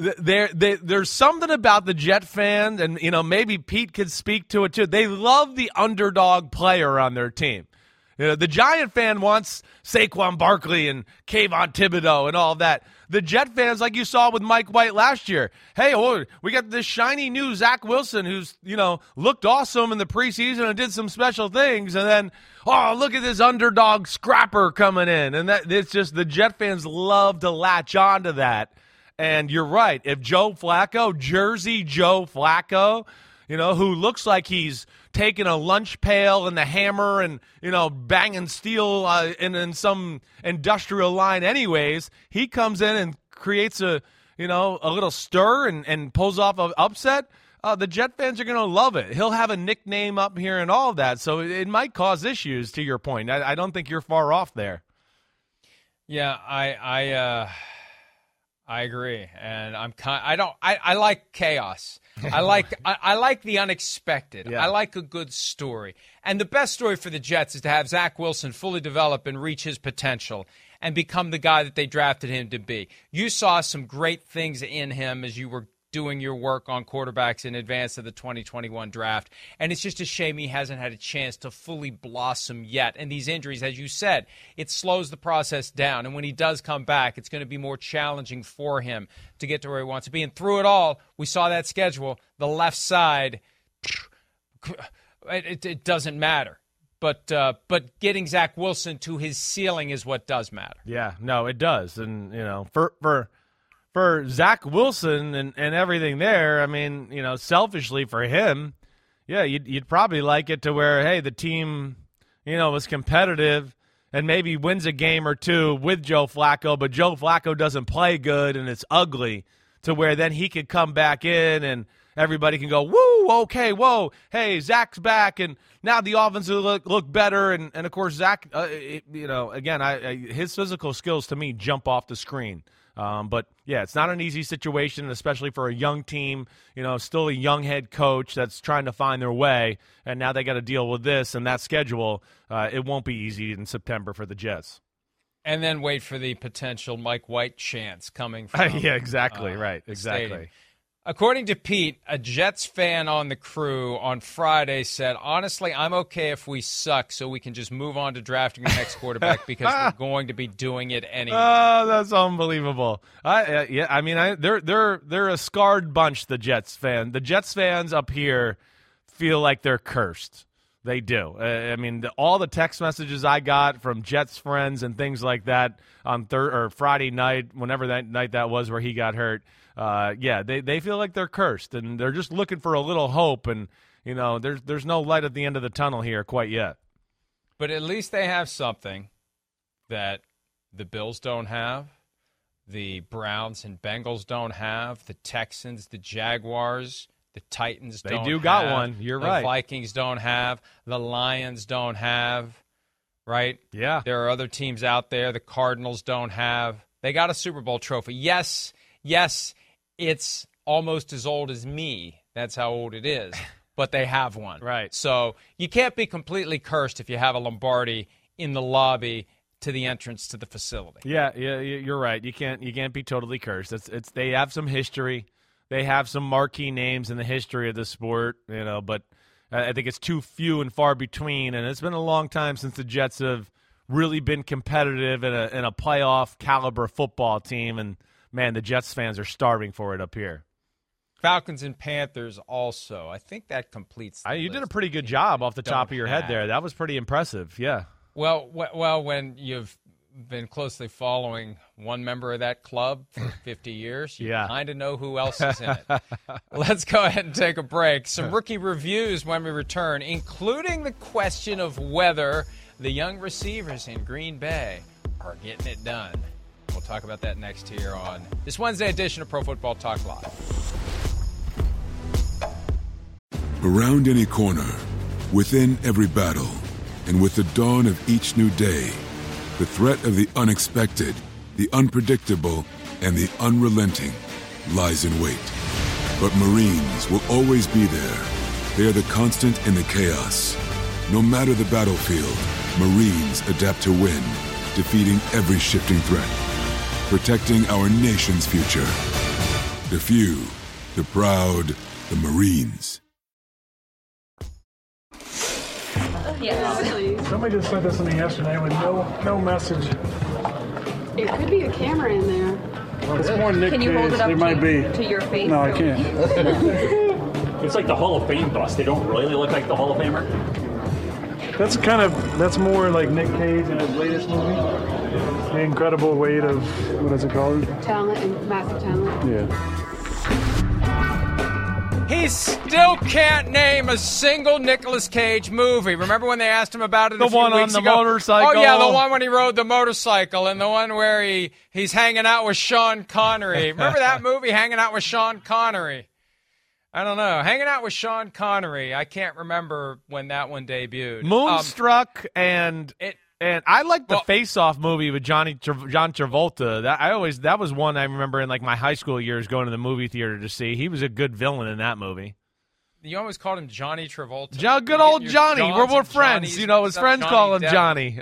there's something about the Jet fans, and maybe Pete could speak to it too. They love the underdog player on their team. The Giant fan wants Saquon Barkley and Kayvon Thibodeau and all that. The Jet fans, like you saw with Mike White last year, hey, we got this shiny new Zach Wilson who's, looked awesome in the preseason and did some special things. And then, look at this underdog scrapper coming in. And it's just the Jet fans love to latch on to that. And you're right. If Joe Flacco, Jersey Joe Flacco, who looks like he's taking a lunch pail and the hammer and, banging steel in some industrial line anyways, he comes in and creates a little stir and pulls off an upset. The Jet fans are going to love it. He'll have a nickname up here and all of that, so it might cause issues, to your point. I don't think you're far off there. Yeah, I agree, and I like chaos. I like the unexpected. Yeah. I like a good story. And the best story for the Jets is to have Zach Wilson fully develop and reach his potential and become the guy that they drafted him to be. You saw some great things in him as you were doing your work on quarterbacks in advance of the 2021 draft. And it's just a shame he hasn't had a chance to fully blossom yet. And these injuries, as you said, it slows the process down. And when he does come back, it's going to be more challenging for him to get to where he wants to be. And through it all, we saw that schedule, the left side, it doesn't matter. But getting Zach Wilson to his ceiling is what does matter. Yeah, no, it does. And, for Zach Wilson and everything there, I mean, selfishly for him, yeah, you'd probably like it to where, hey, the team, was competitive and maybe wins a game or two with Joe Flacco, but Joe Flacco doesn't play good and it's ugly, to where then he could come back in and everybody can go, woo, okay, whoa, hey, Zach's back, and now the offense will look better. And of course, Zach, again, his physical skills to me jump off the screen. But, yeah, it's not an easy situation, especially for a young team, still a young head coach that's trying to find their way, and now they got to deal with this and that schedule. It won't be easy in September for the Jets. And then wait for the potential Mike White chance coming from yeah, exactly, right, exactly. Stadium. According to Pete, a Jets fan on the crew on Friday said, honestly, I'm okay if we suck so we can just move on to drafting the next quarterback because we're going to be doing it anyway. Oh, that's unbelievable. They're a scarred bunch, the Jets fan. The Jets fans up here feel like they're cursed. They do. All the text messages I got from Jets friends and things like that on Friday night, whenever that night that was where he got hurt, they feel like they're cursed, and they're just looking for a little hope, and there's no light at the end of the tunnel here quite yet. But at least they have something that the Bills don't have, the Browns and Bengals don't have, the Texans, the Jaguars, the Titans don't have. They do got one. You're right. The Vikings don't have. The Lions don't have. Right? Yeah. There are other teams out there. The Cardinals don't have. They got a Super Bowl trophy. Yes, it's almost as old as me. That's how old it is. But they have one. Right. So you can't be completely cursed if you have a Lombardi in the lobby to the entrance to the facility. Yeah, you're right. You can't be totally cursed. They have some history. They have some marquee names in the history of the sport, but I think it's too few and far between, and it's been a long time since the Jets have really been competitive in a playoff caliber football team, and man, the Jets fans are starving for it up here. Falcons and Panthers also. I think that completes the You list. did a pretty good job off the top of your head there. That was pretty impressive, yeah. Well, when you've been closely following one member of that club for 50 years, you kind of know who else is in it. Let's go ahead and take a break. Some rookie reviews when we return, including the question of whether the young receivers in Green Bay are getting it done. We'll talk about that next here on this Wednesday edition of Pro Football Talk Live. Around any corner, within every battle, and with the dawn of each new day, the threat of the unexpected, the unpredictable, and the unrelenting lies in wait. But Marines will always be there. They are the constant in the chaos. No matter the battlefield, Marines adapt to win, defeating every shifting threat, protecting our nation's future. The few, the proud, the Marines. Yes. Somebody just sent us something yesterday with no message. It could be a camera in there. It's more Nick Can you hold it up it might be. To your face? No, I can't. It's like the Hall of Fame bus. They don't really look like the Hall of Famer. That's more like Nick Cage in his latest movie. The incredible weight of, what is it called? Talent and massive talent. Yeah. He still can't name a single Nicolas Cage movie. Remember when they asked him about it a few one weeks on the ago? motorcycle. Oh, yeah, the one when he rode the motorcycle and the one where he's hanging out with Sean Connery. Remember that movie, Hanging Out with Sean Connery? I don't know. Hanging Out with Sean Connery. I can't remember when that one debuted. Moonstruck and I like the Face Off movie with John Travolta. That was one I remember in like my high school years going to the movie theater to see. He was a good villain in that movie. You always called him Johnny Travolta. Good old Johnny. We're friends. His friends call him Johnny.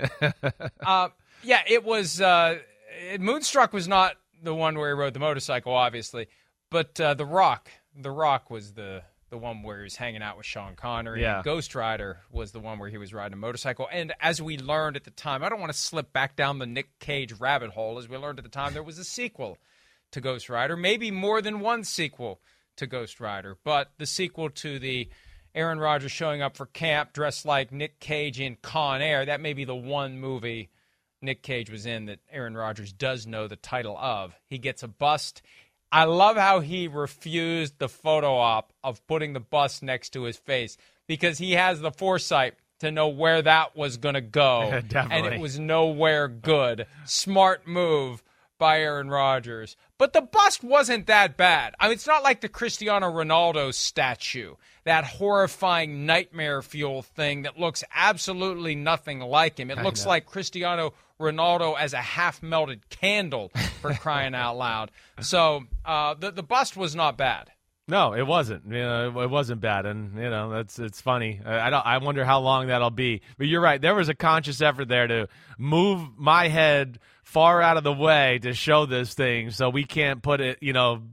Yeah, it was Moonstruck was not the one where he rode the motorcycle, obviously, but The Rock was the one where he was hanging out with Sean Connery. Yeah. And Ghost Rider was the one where he was riding a motorcycle. And as we learned at the time, I don't want to slip back down the Nick Cage rabbit hole. As we learned at the time, there was a sequel to Ghost Rider, maybe more than one sequel to Ghost Rider. But the sequel to the Aaron Rodgers showing up for camp dressed like Nick Cage in Con Air, that may be the one movie Nick Cage was in that Aaron Rodgers does know the title of. He gets a bust. I love how he refused the photo op of putting the bust next to his face because he has the foresight to know where that was going to go. And it was nowhere good. Smart move by Aaron Rodgers. But the bust wasn't that bad. I mean, it's not like the Cristiano Ronaldo statue, that horrifying nightmare fuel thing that looks absolutely nothing like him. It looks like Cristiano Ronaldo as a half-melted candle, for crying out loud. So the bust was not bad. No, it wasn't. It wasn't bad, and it's funny. I wonder how long that'll be. But you're right. There was a conscious effort there to move my head far out of the way to show this thing, so we can't put it.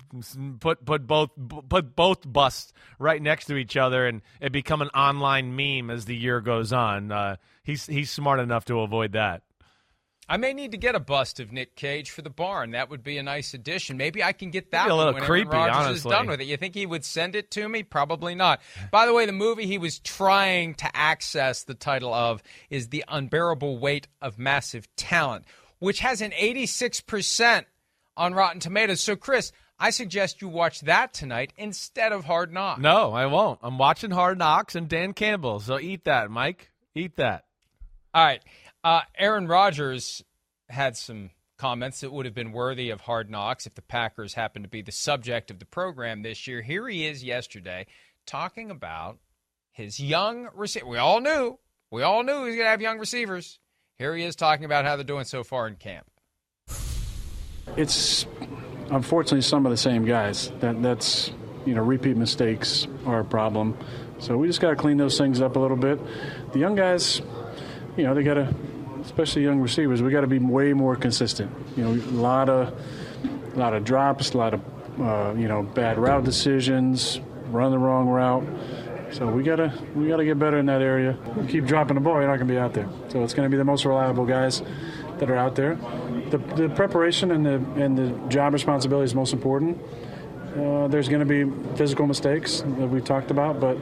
Put both busts right next to each other, and it become an online meme as the year goes on. He's smart enough to avoid that. I may need to get a bust of Nick Cage for the barn. That would be a nice addition. Maybe I can get that a little when creepy, Aaron Rodgers honestly. is done with it. You think he would send it to me? Probably not. By the way, the movie he was trying to access the title of is The Unbearable Weight of Massive Talent, which has an 86% on Rotten Tomatoes. So, Chris, I suggest you watch that tonight instead of Hard Knocks. No, I won't. I'm watching Hard Knocks and Dan Campbell. So eat that, Mike. Eat that. All right. Aaron Rodgers had some comments that would have been worthy of Hard Knocks if the Packers happened to be the subject of the program this year. Here he is yesterday talking about his young receiver. We all knew he was going to have young receivers. Here he is talking about how they're doing so far in camp. It's unfortunately some of the same guys. That's repeat mistakes are a problem. So we just got to clean those things up a little bit. The young guys, they got to, especially young receivers, we got to be way more consistent. A lot of drops, a lot of bad route decisions, run the wrong route. So we gotta get better in that area. You keep dropping the ball, you're not gonna be out there. So it's gonna be the most reliable guys that are out there. The preparation and the job responsibility is most important. There's gonna be physical mistakes that we talked about, but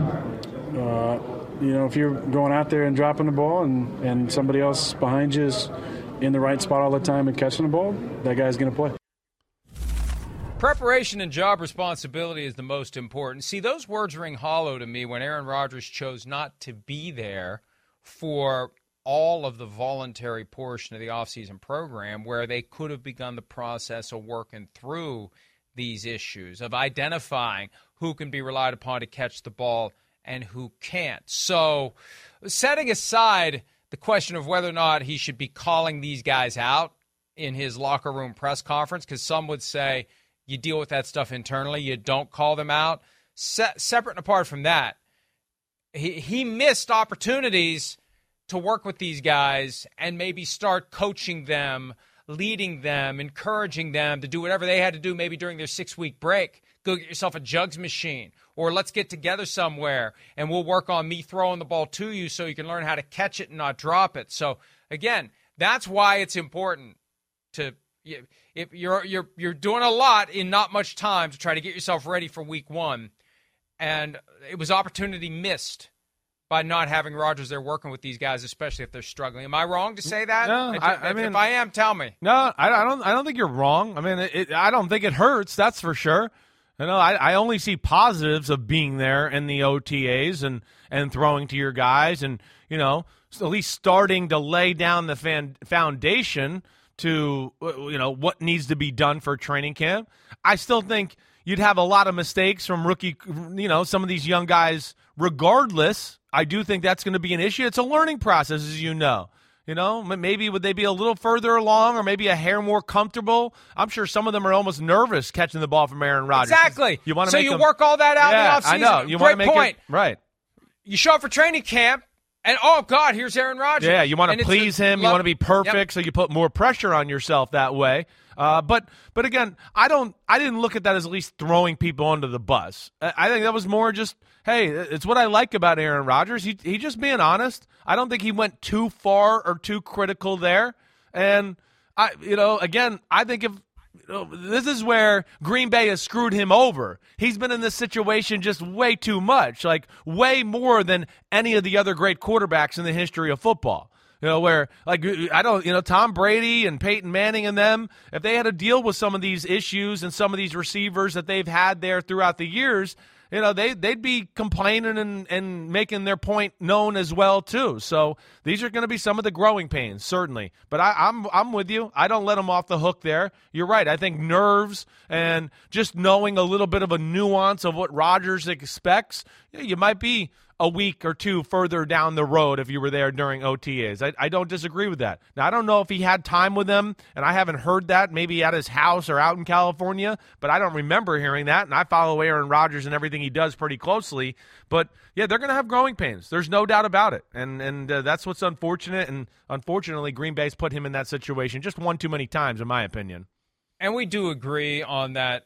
if you're going out there and dropping the ball and somebody else behind you is in the right spot all the time and catching the ball, that guy's gonna play. Preparation and job responsibility is the most important. See, those words ring hollow to me when Aaron Rodgers chose not to be there for all of the voluntary portion of the offseason program where they could have begun the process of working through these issues, of identifying who can be relied upon to catch the ball and who can't. So setting aside the question of whether or not he should be calling these guys out in his locker room press conference, because some would say, you deal with that stuff internally. You don't call them out. Separate and apart from that, he missed opportunities to work with these guys and maybe start coaching them, leading them, encouraging them to do whatever they had to do maybe during their 6-week break. Go get yourself a jugs machine, or let's get together somewhere and we'll work on me throwing the ball to you so you can learn how to catch it and not drop it. So, again, that's why it's important to – if you're doing a lot in not much time to try to get yourself ready for week one, and it was opportunity missed by not having Rodgers there working with these guys, especially if they're struggling. Am I wrong to say that? No, I mean, if I am, tell me. No, I don't think you're wrong. I mean, I don't think it hurts. That's for sure. I only see positives of being there in the OTAs and throwing to your guys and, at least starting to lay down the foundation to, what needs to be done for training camp. I still think you'd have a lot of mistakes from rookie, some of these young guys regardless. I do think that's going to be an issue. It's a learning process, as you know. Maybe would they be a little further along or maybe a hair more comfortable? I'm sure some of them are almost nervous catching the ball from Aaron Rodgers. Exactly. You want to so you work all that out in the offseason. I know. You want to make point. It right. You show up for training camp, and oh God, here's Aaron Rodgers. Yeah, you want to please him. You want to be perfect, yep. So you put more pressure on yourself that way. But again, I didn't look at that as at least throwing people under the bus. I think that was more just, hey, it's what I like about Aaron Rodgers. He just being honest. I don't think he went too far or too critical there. And I think if this is where Green Bay has screwed him over. He's been in this situation just way too much, like way more than any of the other great quarterbacks in the history of football. Where, Tom Brady and Peyton Manning and them, if they had to deal with some of these issues and some of these receivers that they've had there throughout the years, they'd be complaining and making their point known as well, too. So these are going to be some of the growing pains, certainly. But I'm with you. I don't let them off the hook there. You're right. I think nerves and just knowing a little bit of a nuance of what Rodgers expects, you might be a week or two further down the road if you were there during OTAs. I don't disagree with that. Now, I don't know if he had time with them, and I haven't heard that, maybe at his house or out in California, but I don't remember hearing that, and I follow Aaron Rodgers and everything he does pretty closely. But, yeah, they're going to have growing pains. There's no doubt about it, and that's what's unfortunate, and unfortunately Green Bay's put him in that situation just one too many times, in my opinion. And we do agree on that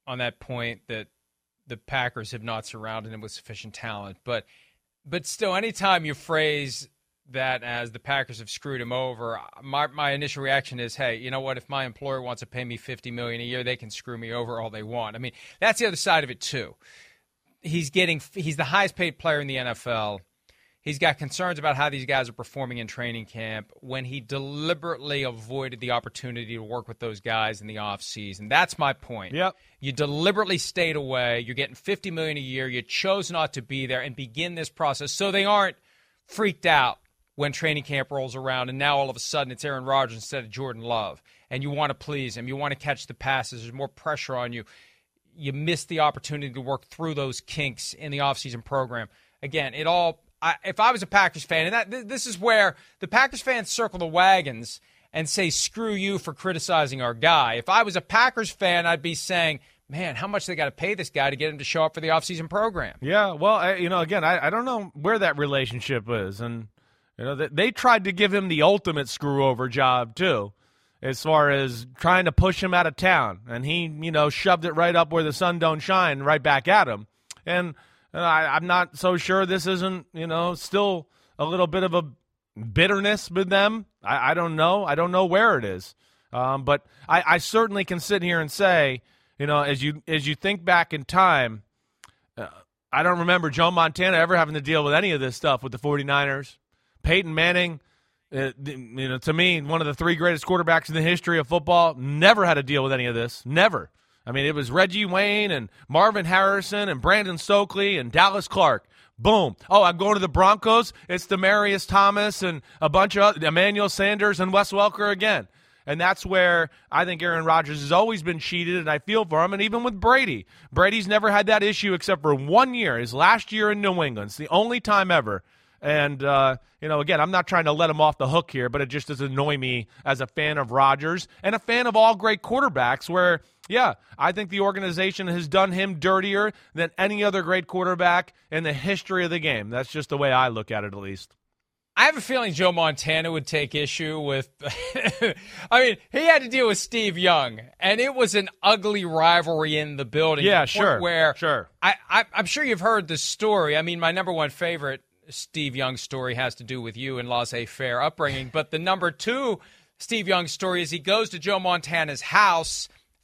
point that the Packers have not surrounded him with sufficient talent. But still, anytime you phrase that as the Packers have screwed him over, my initial reaction is, hey, you know what? If my employer wants to pay me $50 million a year, they can screw me over all they want. I mean, that's the other side of it, too. He's the highest paid player in the NFL. He's got concerns about how these guys are performing in training camp when he deliberately avoided the opportunity to work with those guys in the offseason. That's my point. Yep. You deliberately stayed away. You're getting $50 million a year. You chose not to be there and begin this process so they aren't freaked out when training camp rolls around and now all of a sudden it's Aaron Rodgers instead of Jordan Love. And you want to please him. You want to catch the passes. There's more pressure on you. You miss the opportunity to work through those kinks in the offseason program. Again, if I was a Packers fan, and this is where the Packers fans circle the wagons and say, screw you for criticizing our guy. If I was a Packers fan, I'd be saying, man, how much they got to pay this guy to get him to show up for the offseason program? Yeah, well, I don't know where that relationship is. And, they tried to give him the ultimate screw-over job, too, as far as trying to push him out of town. And he, shoved it right up where the sun don't shine right back at him. And I'm not so sure this isn't, still a little bit of a bitterness with them. I don't know. I don't know where it is. But I certainly can sit here and say, as you think back in time, I don't remember Joe Montana ever having to deal with any of this stuff with the 49ers. Peyton Manning, to me, one of the three greatest quarterbacks in the history of football, never had to deal with any of this. Never. I mean, it was Reggie Wayne and Marvin Harrison and Brandon Stokely and Dallas Clark. Boom. Oh, I'm going to the Broncos. It's Demaryius Thomas and a bunch of Emmanuel Sanders and Wes Welker again. And that's where I think Aaron Rodgers has always been cheated, and I feel for him. And even with Brady, Brady's never had that issue except for 1 year, his last year in New England. It's the only time ever. And, again, I'm not trying to let him off the hook here, but it just does annoy me as a fan of Rodgers and a fan of all great quarterbacks where, yeah, I think the organization has done him dirtier than any other great quarterback in the history of the game. That's just the way I look at it, at least. I have a feeling Joe Montana would take issue with I mean, he had to deal with Steve Young, and it was an ugly rivalry in the building. Yeah, sure. Sure. I'm sure you've heard the story. I mean, my number one favorite Steve Young story has to do with you and laissez-faire upbringing. But the number two Steve Young story is he goes to Joe Montana's house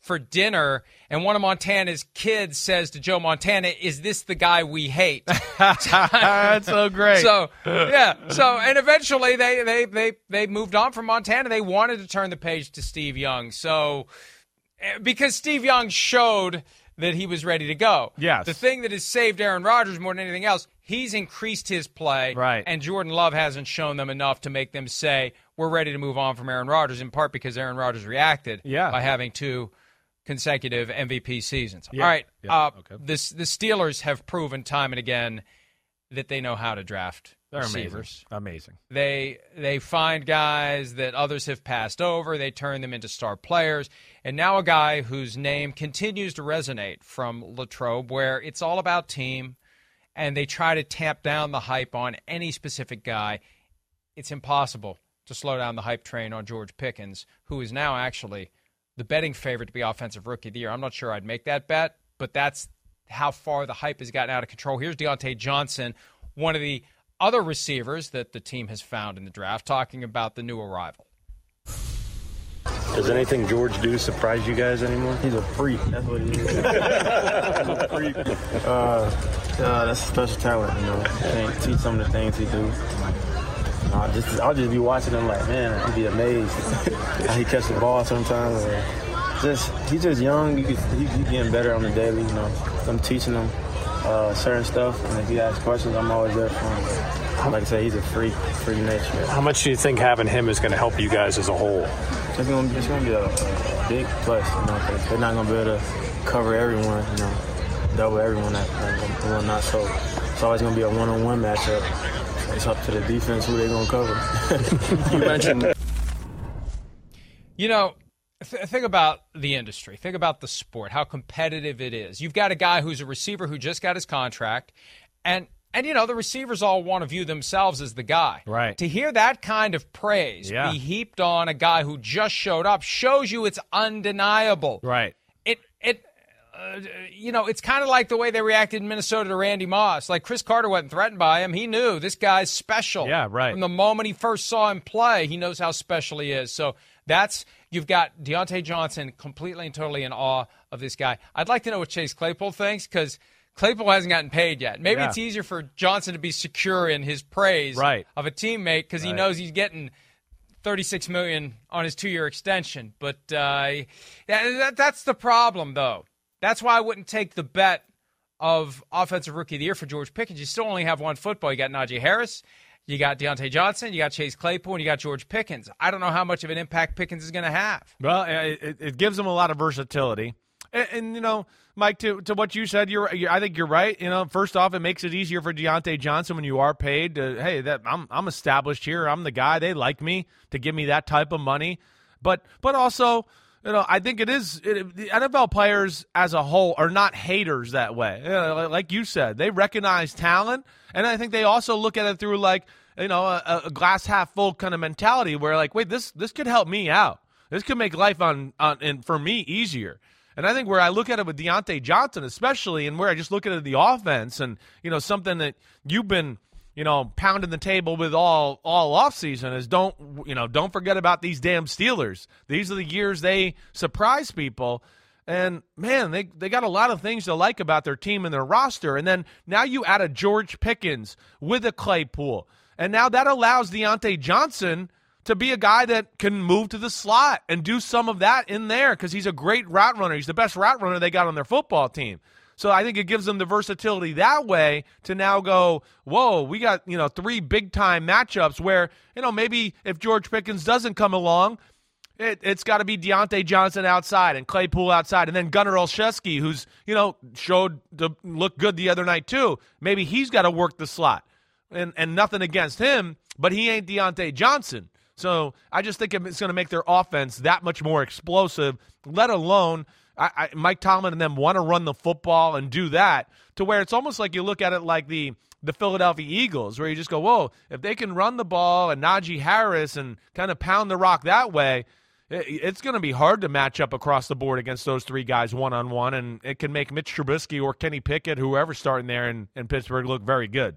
for dinner, and one of Montana's kids says to Joe Montana, "Is this the guy we hate?" That's so great. So and eventually they moved on from Montana. They wanted to turn the page to Steve Young. So because Steve Young showed that he was ready to go. Yes. The thing that has saved Aaron Rodgers more than anything else, he's increased his play. Right. And Jordan Love hasn't shown them enough to make them say, we're ready to move on from Aaron Rodgers, in part because Aaron Rodgers reacted by having 2 consecutive MVP seasons. Yeah. All right. Okay. The Steelers have proven time and again that they know how to draft They're receivers. Amazing. They find guys that others have passed over. They turn them into star players. And now a guy whose name continues to resonate from Latrobe, where it's all about team, and they try to tamp down the hype on any specific guy. It's impossible to slow down the hype train on George Pickens, who is now actually the betting favorite to be Offensive Rookie of the Year. I'm not sure I'd make that bet, but that's how far the hype has gotten out of control. Here's Deontay Johnson, one of the other receivers that the team has found in the draft, talking about the new arrival. Does anything George do surprise you guys anymore? He's a freak. That's what he is. He's a freak. That's a special talent, you know. Can't teach some of the things he do. I'll just be watching him like, man, I'd be amazed how he catch the ball sometimes. He's just young. He's getting better on the daily, you know. I'm teaching him certain stuff, and if he asks questions, I'm always there for him. Like I said, he's a freak nature. How much do you think having him is going to help you guys as a whole? It's going to be a big plus, you know, because they're not going to be able to cover everyone, you know, double everyone and whatnot. So it's always going to be a one-on-one matchup. It's up to the defense who they're going to cover. You mentioned... You know, think about the industry. Think about the sport, how competitive it is. You've got a guy who's a receiver who just got his contract, and you know, the receivers all want to view themselves as the guy. Right. To hear that kind of praise be heaped on a guy who just showed up shows you it's undeniable. Right. You know, it's kind of like the way they reacted in Minnesota to Randy Moss. Like, Chris Carter wasn't threatened by him. He knew this guy's special. Yeah, right. From the moment he first saw him play, he knows how special he is. So you've got Deontay Johnson completely and totally in awe of this guy. I'd like to know what Chase Claypool thinks, because Claypool hasn't gotten paid yet. Maybe it's easier for Johnson to be secure in his praise of a teammate because he knows he's getting $36 million on his 2-year extension. But that's the problem, though. That's why I wouldn't take the bet of Offensive Rookie of the Year for George Pickens. You still only have one football. You got Najee Harris, you got Deontay Johnson, you got Chase Claypool, and you got George Pickens. I don't know how much of an impact Pickens is going to have. Well, it gives him a lot of versatility. And you know, Mike, to what you said, I think you're right. You know, first off, it makes it easier for Deontay Johnson when you are paid. I'm established here. I'm the guy. They like me to give me that type of money. But also, you know, I think the NFL players as a whole are not haters that way. You know, like you said, they recognize talent, and I think they also look at it through like, you know, a glass half full kind of mentality where like, wait, this could help me out. This could make life and for me easier. And I think where I look at it with Deontay Johnson especially, and where I just look at it the offense, and you know, something that you've been, you know, pounding the table with all offseason is don't forget about these damn Steelers. These are the years they surprise people. And, man, they got a lot of things to like about their team and their roster. And then now you add a George Pickens with a Claypool. And now that allows Deontay Johnson to be a guy that can move to the slot and do some of that in there because he's a great route runner. He's the best route runner they got on their football team. So I think it gives them the versatility that way to now go, whoa, we got, you know, 3 big-time matchups where, you know, maybe if George Pickens doesn't come along, it's got to be Deontay Johnson outside and Claypool outside. And then Gunnar Olszewski, who's, you know, showed to look good the other night too. Maybe he's got to work the slot. And nothing against him, but he ain't Deontay Johnson. So I just think it's going to make their offense that much more explosive, let alone Mike Tomlin and them want to run the football and do that to where it's almost like you look at it like the Philadelphia Eagles, where you just go, whoa, if they can run the ball and Najee Harris and kind of pound the rock that way, it's going to be hard to match up across the board against those 3 guys one-on-one, and it can make Mitch Trubisky or Kenny Pickett, whoever's starting there in Pittsburgh, look very good.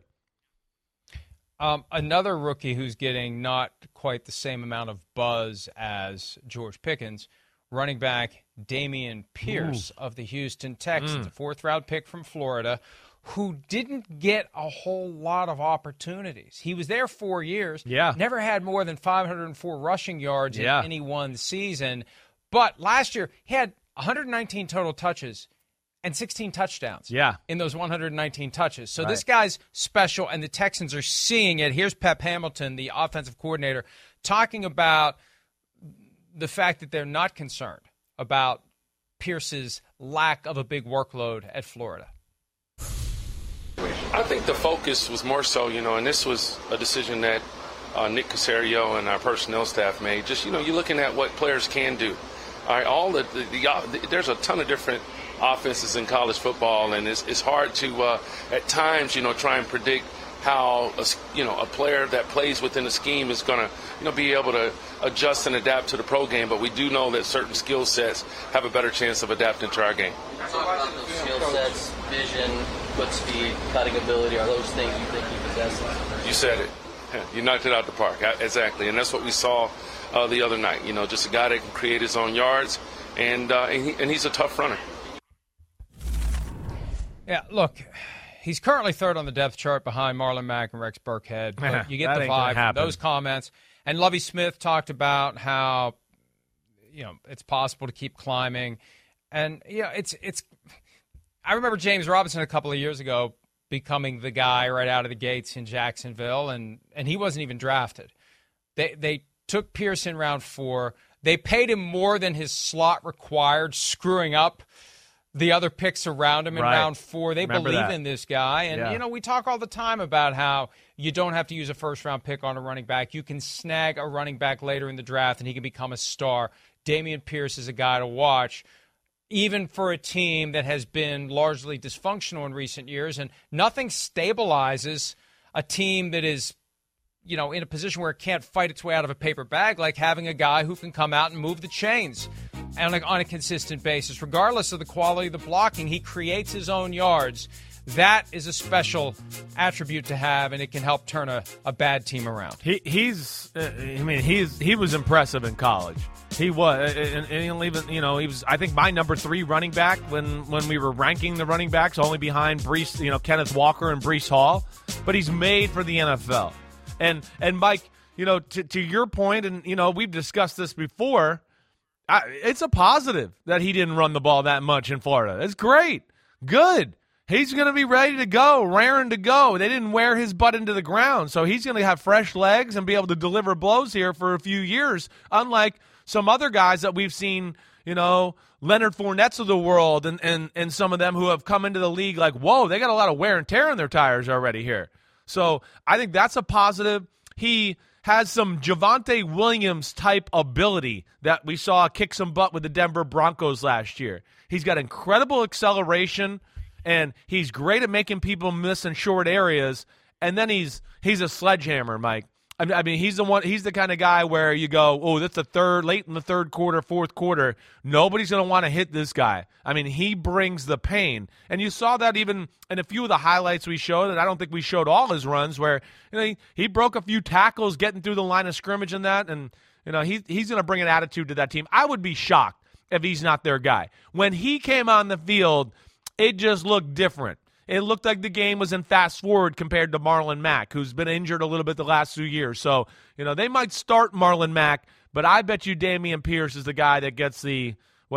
Another rookie who's getting not quite the same amount of buzz as George Pickens, running back Dameon Pierce of the Houston Texans, a fourth-round pick from Florida, who didn't get a whole lot of opportunities. He was there 4 years, never had more than 504 rushing yards in any one season. But last year, he had 119 total touches and 16 touchdowns in those 119 touches. So this guy's special, and the Texans are seeing it. Here's Pep Hamilton, the offensive coordinator, talking about the fact that they're not concerned about Pierce's lack of a big workload at Florida. I think the focus was more so, and this was a decision that Nick Caserio and our personnel staff made. Just, you're looking at what players can do. All right, there's a ton of different offenses in college football, and it's hard to, at times, try and predict how a player that plays within a scheme is going to be able to adjust and adapt to the pro game. But we do know that certain skill sets have a better chance of adapting to our game. Talk about those skill sets, vision, foot speed, cutting ability. Are those things you think he possesses? You said it. You knocked it out the park. Exactly, and that's what we saw the other night. Just a guy that can create his own yards, and he's a tough runner. Yeah, look, he's currently third on the depth chart behind Marlon Mack and Rex Burkhead. But you get the vibe from those comments. And Lovie Smith talked about how, it's possible to keep climbing. And, it's. I remember James Robinson a couple of years ago becoming the guy right out of the gates in Jacksonville, and he wasn't even drafted. They took Pierce in round 4. They paid him more than his slot required, screwing up the other picks around him in round 4. They believe in this guy. And, we talk all the time about how you don't have to use a first-round pick on a running back. You can snag a running back later in the draft, and he can become a star. Dameon Pierce is a guy to watch, even for a team that has been largely dysfunctional in recent years. And nothing stabilizes a team that is, in a position where it can't fight its way out of a paper bag, like having a guy who can come out and move the chains and on a consistent basis. Regardless of the quality of the blocking, he creates his own yards. That is a special attribute to have, and it can help turn a bad team around. He was impressive in college. He was, and even he was. I think my number 3 running back when we were ranking the running backs, only behind Kenneth Walker and Breece Hall. But he's made for the NFL. And Mike, to your point, and we've discussed this before. It's a positive that he didn't run the ball that much in Florida. It's great, good. He's going to be ready to go, raring to go. They didn't wear his butt into the ground, so he's going to have fresh legs and be able to deliver blows here for a few years, unlike some other guys that we've seen, Leonard Fournette's of the world and some of them who have come into the league like, whoa, they got a lot of wear and tear on their tires already here. So I think that's a positive. He has some Javonte Williams-type ability that we saw kick some butt with the Denver Broncos last year. He's got incredible acceleration, and he's great at making people miss in short areas. And then he's a sledgehammer, Mike. I mean, he's the kind of guy where you go, oh, that's late in the third quarter, fourth quarter. Nobody's going to want to hit this guy. I mean, he brings the pain. And you saw that even in a few of the highlights we showed, and I don't think we showed all his runs, where he broke a few tackles getting through the line of scrimmage and that. And, he's going to bring an attitude to that team. I would be shocked if he's not their guy. When he came on the field, it just looked different. It looked like the game was in fast forward compared to Marlon Mack, who's been injured a little bit the last 2 years. So, they might start Marlon Mack, but I bet you Dameon Pierce is the guy that gets the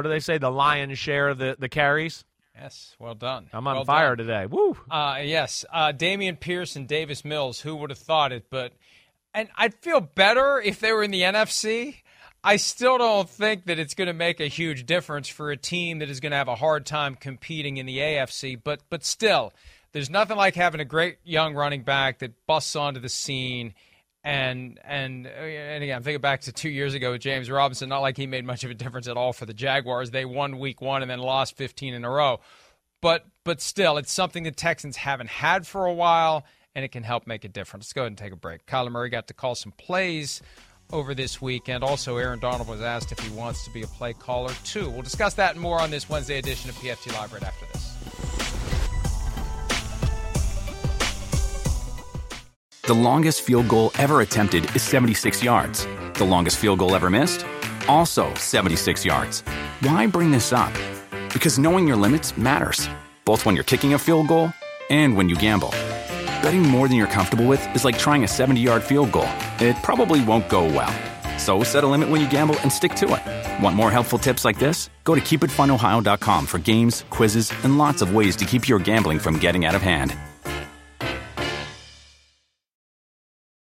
lion's share of the carries. Yes, well done. I'm on fire today. Woo! Yes, Dameon Pierce and Davis Mills, who would have thought it? And I'd feel better if they were in the NFC. I still don't think that it's going to make a huge difference for a team that is going to have a hard time competing in the AFC. But still, there's nothing like having a great young running back that busts onto the scene. And again, I'm thinking back to 2 years ago with James Robinson. Not like he made much of a difference at all for the Jaguars. They won week 1 and then lost 15 in a row. But still, it's something the Texans haven't had for a while, and it can help make a difference. Let's go ahead and take a break. Kyler Murray got to call some plays over this weekend. Also, Aaron Donald was asked if he wants to be a play caller, too. We'll discuss that and more on this Wednesday edition of PFT Live right after this. The longest field goal ever attempted is 76 yards. The longest field goal ever missed? Also 76 yards. Why bring this up? Because knowing your limits matters, both when you're kicking a field goal and when you gamble. Betting more than you're comfortable with is like trying a 70-yard field goal. It probably won't go well. So set a limit when you gamble and stick to it. Want more helpful tips like this? Go to keepitfunohio.com for games, quizzes, and lots of ways to keep your gambling from getting out of hand.